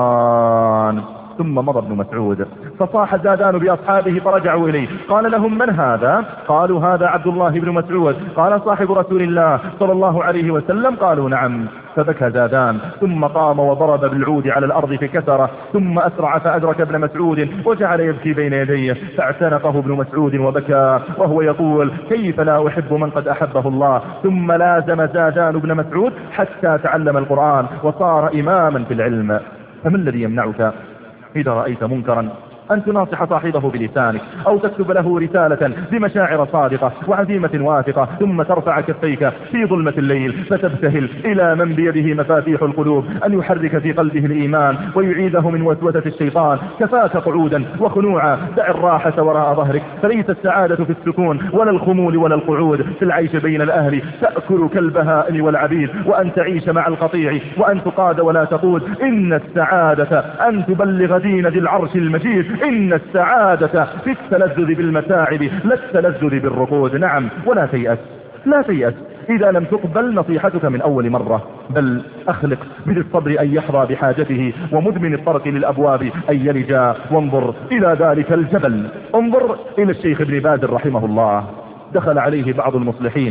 القرآن. ثم مضى ابن مسعود، فصاح زادان بأصحابه فرجعوا إليه، قال لهم: من هذا؟ قالوا: هذا عبد الله بن مسعود. قال: صاحب رسول الله صلى الله عليه وسلم؟ قالوا: نعم. فبكى زادان ثم قام وضرب بالعود على الأرض فكسره، ثم أسرع فأدرك ابن مسعود وجعل يبكي بين يديه، فاعتنقه ابن مسعود وبكى وهو يقول: كيف لا أحب من قد أحبه الله. ثم لازم زادان ابن مسعود حتى تعلم القرآن وصار إماما في العلم. فما الذي يمنعك إذا رأيت منكرا أن تناصح صاحبه بلسانك، أو تكتب له رسالة بمشاعر صادقة وعزيمة واثقة، ثم ترفع كفيك في ظلمة الليل فتبتهل إلى من بيده مفاتيح القلوب أن يحرك في قلبه الإيمان ويعيده من وسوسة الشيطان. كفاك قعودا وخنوعا، دع الراحة وراء ظهرك، فليس السعادة في السكون ولا الخمول ولا القعود، في العيش بين الأهل تأكل كالبهائم والعبيد، وأن تعيش مع القطيع، وأن تقاد ولا تقود. إن السعادة أن تبلغ دين ذي العرش المجيد، إن السعادة في التلذذ بالمتاعب لا التلذذ بالركود. نعم، ولا تيأس، لا تيأس إذا لم تقبل نصيحتك من أول مرة، بل أخلق بذي الصبر أن يحظى بحاجته، ومدمن الطرق للأبواب أن يلجا. وانظر إلى ذلك الجبل، انظر إلى الشيخ ابن باز رحمه الله، دخل عليه بعض المصلحين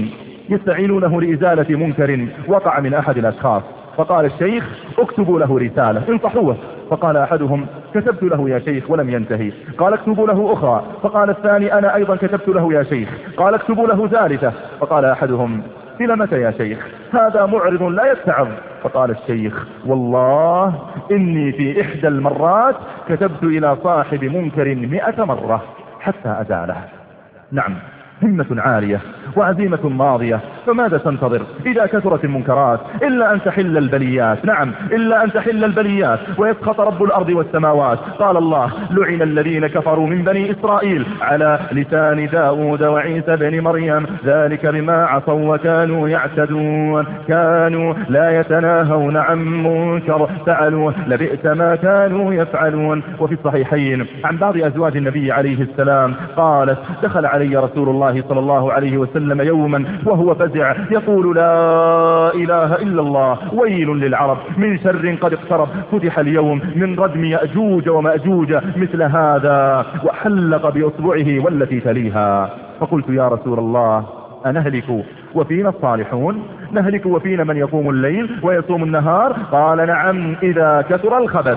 يستعينونه لإزالة منكر وقع من أحد الأشخاص، فقال الشيخ اكتبوا له رسالة انصحوه، فقال أحدهم كتبت له يا شيخ ولم ينتهي، قال اكتبوا له أخرى، فقال الثاني أنا أيضا كتبت له يا شيخ، قال اكتبوا له ثالثة، فقال أحدهم إلى متى يا شيخ هذا معرض لا يتعظ، فقال الشيخ والله إني في إحدى المرات كتبت إلى صاحب منكر مئة مرة حتى أزاله. نعم، همة عالية وعزيمة ماضية، فماذا تنتظر إذا كثرت المنكرات؟ إلا أن تحل البليات، نعم إلا أن تحل البليات ويسخط رب الأرض والسماوات. قال الله لعن الذين كفروا من بني إسرائيل على لسان داود وعيسى بن مريم ذلك بما عصوا وكانوا يعتدون كانوا لا يتناهون عن منكر فعلوه لبئس ما كانوا يفعلون. وفي الصحيحين عن بعض أزواج النبي عليه السلام قالت دخل علي رسول الله صلى الله عليه وسلم يوما وهو فزع يقول لا إله إلا الله ويل للعرب من شر قد اقترب فتح اليوم من ردم يأجوج ومأجوج مثل هذا، وحلق بأصبعه والتي تليها. فقلت يا رسول الله أنهلك وفينا الصالحون؟ نهلك وفينا من يقوم الليل ويصوم النهار؟ قال نعم إذا كثر الخبث.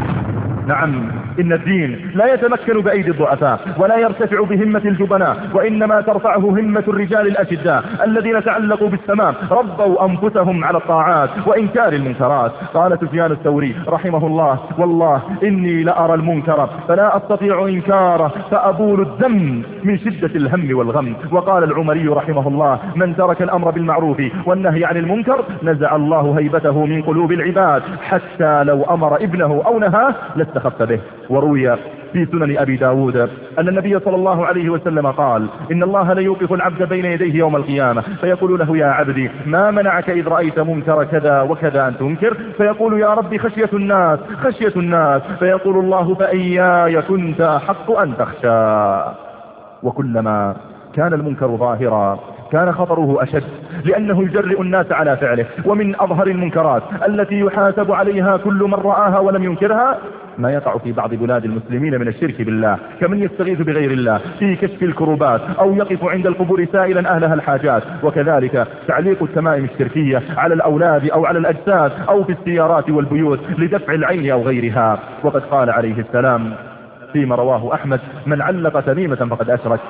نعم، إن الدين لا يتمكن بأيدي الضعفاء ولا يرتفع بهمة الجبناء، وإنما ترفعه همة الرجال الأشداء الذين تعلقوا بالسمام ربوا أنفسهم على الطاعات وإنكار المنكرات. قال سفيان الثوري رحمه الله والله إني لأرى المنكر فلا أستطيع إنكاره فأبول الدم من شدة الهم والغم. وقال العمري رحمه الله من ترك الأمر بالمعروف والنهي عن المنكر نزع الله هيبته من قلوب العباد حتى لو أمر ابنه أو نهاه لاستخف به. وروي في سنن أبي داود أن النبي صلى الله عليه وسلم قال إن الله ليوقف العبد بين يديه يوم القيامة فيقول له يا عبدي ما منعك إذ رأيت منكر كذا وكذا أن تنكر؟ فيقول يا ربي خشية الناس خشية الناس، فيقول الله فإياي كنت أحق أن تخشى. وكلما كان المنكر ظاهرا كان خطره أشد لأنه يجرئ الناس على فعله. ومن أظهر المنكرات التي يحاسب عليها كل من رآها ولم ينكرها ما يقع في بعض بلاد المسلمين من الشرك بالله، كمن يستغيث بغير الله في كشف الكروبات أو يقف عند القبور سائلا أهلها الحاجات، وكذلك تعليق التمائم الشركية على الأولاد أو على الأجساد أو في السيارات والبيوت لدفع العين أو غيرها. وقد قال عليه السلام فيما رواه أحمد من علق تميمة فقد أشرك.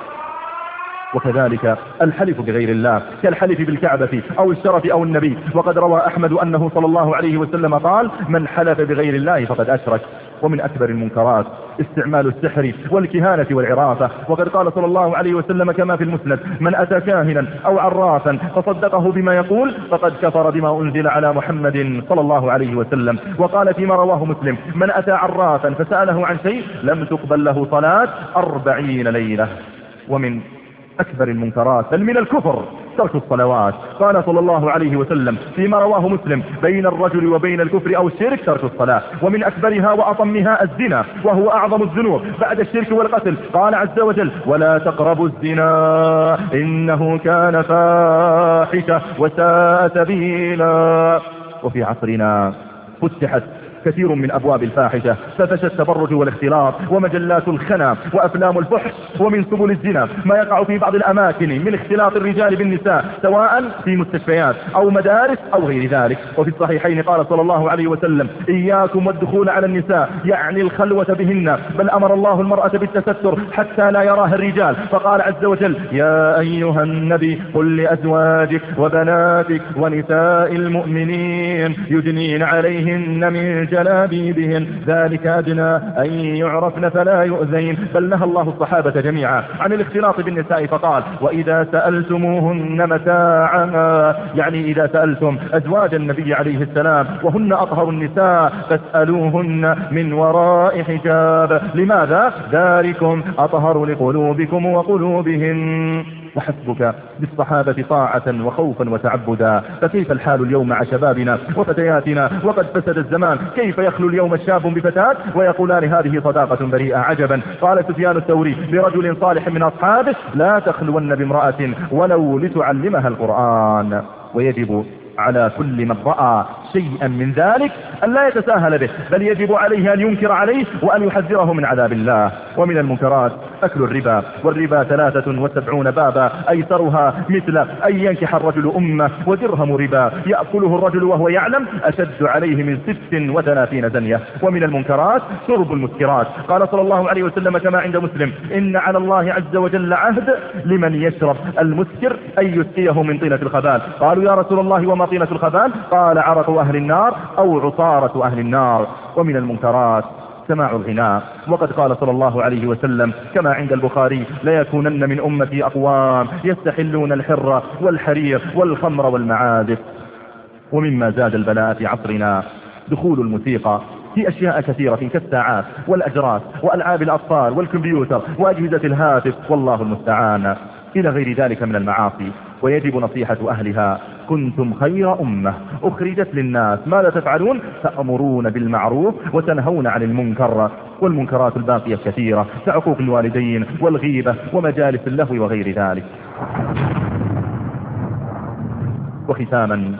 وكذلك الحلف بغير الله كالحلف بالكعبة أو الشرف أو النبي. وقد روى أحمد أنه صلى الله عليه وسلم قال من حلف بغير الله فقد أشرك. ومن أكبر المنكرات استعمال السحر والكهانة والعرافة. وقد قال صلى الله عليه وسلم كما في المسند من أتى كاهنا أو عرافا فصدقه بما يقول فقد كفر بما أنزل على محمد صلى الله عليه وسلم. وقال فيما رواه مسلم من أتى عرافا فسأله عن شيء لم تقبل له صلاة أربعين ليلة. ومن أكبر المنكرات بل من الكفر ترك الصلوات. قال صلى الله عليه وسلم فيما رواه مسلم بين الرجل وبين الكفر أو الشرك ترك الصلاة. ومن أكبرها وأطمها الزنا وهو أعظم الذنوب بعد الشرك والقتل. قال عز وجل ولا تقربوا الزنا إنه كان فاحشة وساء سبيلا. وفي عصرنا فتحت كثير من أبواب الفاحشة ففشى التبرج والاختلاط ومجلات الخنا وأفلام الفحش. ومن سبل الزنا ما يقع في بعض الأماكن من اختلاط الرجال بالنساء سواء في مستشفيات أو مدارس أو غير ذلك. وفي الصحيحين قال صلى الله عليه وسلم إياكم والدخول على النساء يعني الخلوة بهن، بل أمر الله المرأة بالتستر حتى لا يراها الرجال. فقال عز وجل يا أيها النبي قل لأزواجك وبناتك ونساء المؤمنين يدنين عليهن من جلابيبهن ذلك أدنى أن يعرفن فلا يؤذين. بل نهى الله الصحابة جميعا عن الاختلاط بالنساء فقال وإذا سألتموهن متاعا يعني إذا سألتم أزواج النبي عليه السلام وهن أطهر النساء فاسألوهن من وراء حجاب. لماذا؟ ذلكم أطهر لقلوبكم وقلوبهن. وحسبك بالصحابة طاعة وخوفا وتعبدا، فكيف الحال اليوم مع شبابنا وفتياتنا وقد فسد الزمان؟ كيف يخلو اليوم شاب بفتاة ويقولان هذه صداقة بريئة؟ عجبا. قال سفيان الثوري لرجل صالح من أصحابه لا تخلون بامرأة ولو لتعلمها القرآن. ويجب على كل من رأى شيئا من ذلك أن لا يتساهل به، بل يجب عليه أن ينكر عليه وأن يحذره من عذاب الله. ومن المنكرات أكل الربا، والربا ثلاثة وسبعون بابا أيسرها مثل أن ينكح الرجل أمه، ودرهم ربا يأكله الرجل وهو يعلم أشد عليه من ست وثلاثين زنية. ومن المنكرات شرب المسكرات، قال صلى الله عليه وسلم كما عند مسلم: إن على الله عز وجل عهد لمن يشرب المسكر أن يسقيه من طينة الخبال. قالوا يا رسول الله وما طينة الخبال؟ قال عرق أهل النار أو عصارة أهل النار. ومن المنكرات سماع الغناء، وقد قال صلى الله عليه وسلم كما عند البخاري: لا يكونن من أمتي أقوام يستحلون الحر والحرير والخمر والمعازف. ومما زاد البلاء في عصرنا دخول الموسيقى في أشياء كثيرة كالساعات والأجراس وألعاب الأطفال والكمبيوتر وأجهزة الهاتف، والله المستعان، إلى غير ذلك من المعاصي. ويجب نصيحة أهلها: كنتم خير أمة أخرجت للناس، ماذا تفعلون؟ تأمرون بالمعروف وتنهون عن المنكر. والمنكرات الباقية كثيرة كعقوق الوالدين والغيبة ومجالس اللهو وغير ذلك. وختاما،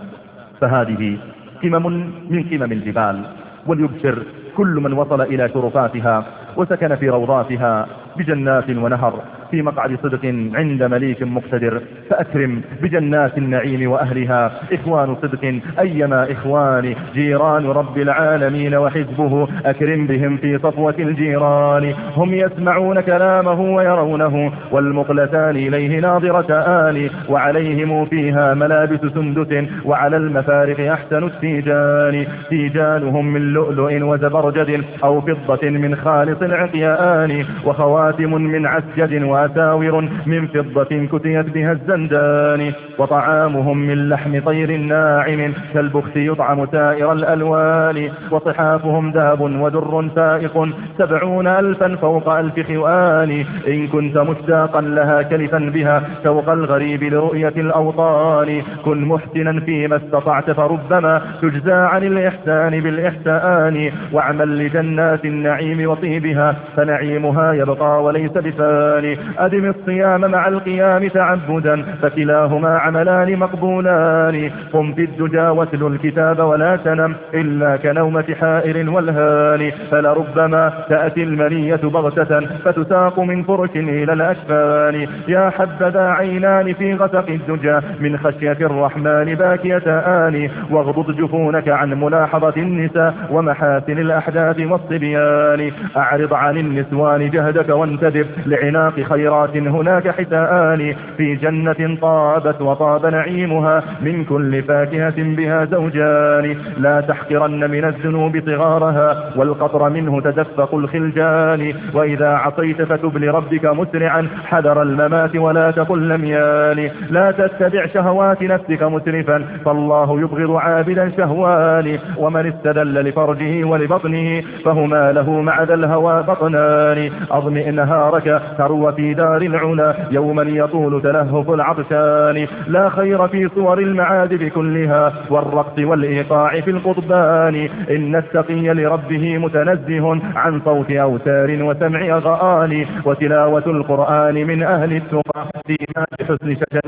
فهذه قمم من قمم الجبال، وليبشر كل من وصل إلى شرفاتها وسكن في روضاتها بجنات ونهر في مقعد صدق عند مليك مقتدر. فأكرم بجنات النعيم وأهلها إخوان صدق أيما إخوان، جيران رب العالمين وحزبه، أكرم بهم في صفوة الجيران. هم يسمعون كلامه ويرونه، والمقلتان إليه ناظرتان، وعليهم فيها ملابس سندس، وعلى المفارق أحسن التيجان. تيجانهم من لؤلؤ وزبرجد أو فضة من خالص العقيان، وخواتم من عسجد وأساور من فضة كتيت بها الزندان. وطعامهم من لحم طير ناعم كالبخت يطعم سائر الألوان. وصحافهم ذهب ودر فائق سبعون ألفا فوق ألف خوان. إن كنت مشتاقا لها كلفا بها شوق الغريب لرؤية الأوطان. كن محسنا فيما استطعت فربما تجزى عن الإحسان بالإحسان. واعمل لجنات النعيم وطيبها فنعيمها يبقى وليس بفاني. أدم الصيام مع القيام تعبدا فكلاهما عملان مقبولان. قم في الدجى واتل الكتاب ولا تنم إلا كنومة حائر والهان. فلربما تأتي المنية بغتة فتساق من فرش إلى الأكفان. يا حبذا عينان في غسق الدجى من خشية الرحمن باكيتان. واغضض جفونك عن ملاحظة النساء ومحاسن الأحداث والصبيان. أعرض عن النسوان جهدك وانتدب لعناق خيرات هناك حسان. في جنة طابت وطاب نعيمها من كل فاكهة بها زوجان. لا تحقرن من الذنوب صغارها والقطر منه تدفق الخلجان. وإذا عصيت فتب لربك مسرعا حذر الممات ولا تقل لم يان. لا تتبع شهوات نفسك مسرفا فالله يبغض عابدا شهوان. ومن استدل لفرجه ولبطنه فهما له مع ذا الهوى بطنان. أضمئ نهارك تروى في دار العلا يوما يطول تلهف العطشان. لا خير في صور المعازف كلها والرقص والإيقاع في القطبان. إن التقي لربه متنزه عن صوت أوتار وسمع أغاني. وتلاوة القرآن من أهل التقى فيما بحسن شجن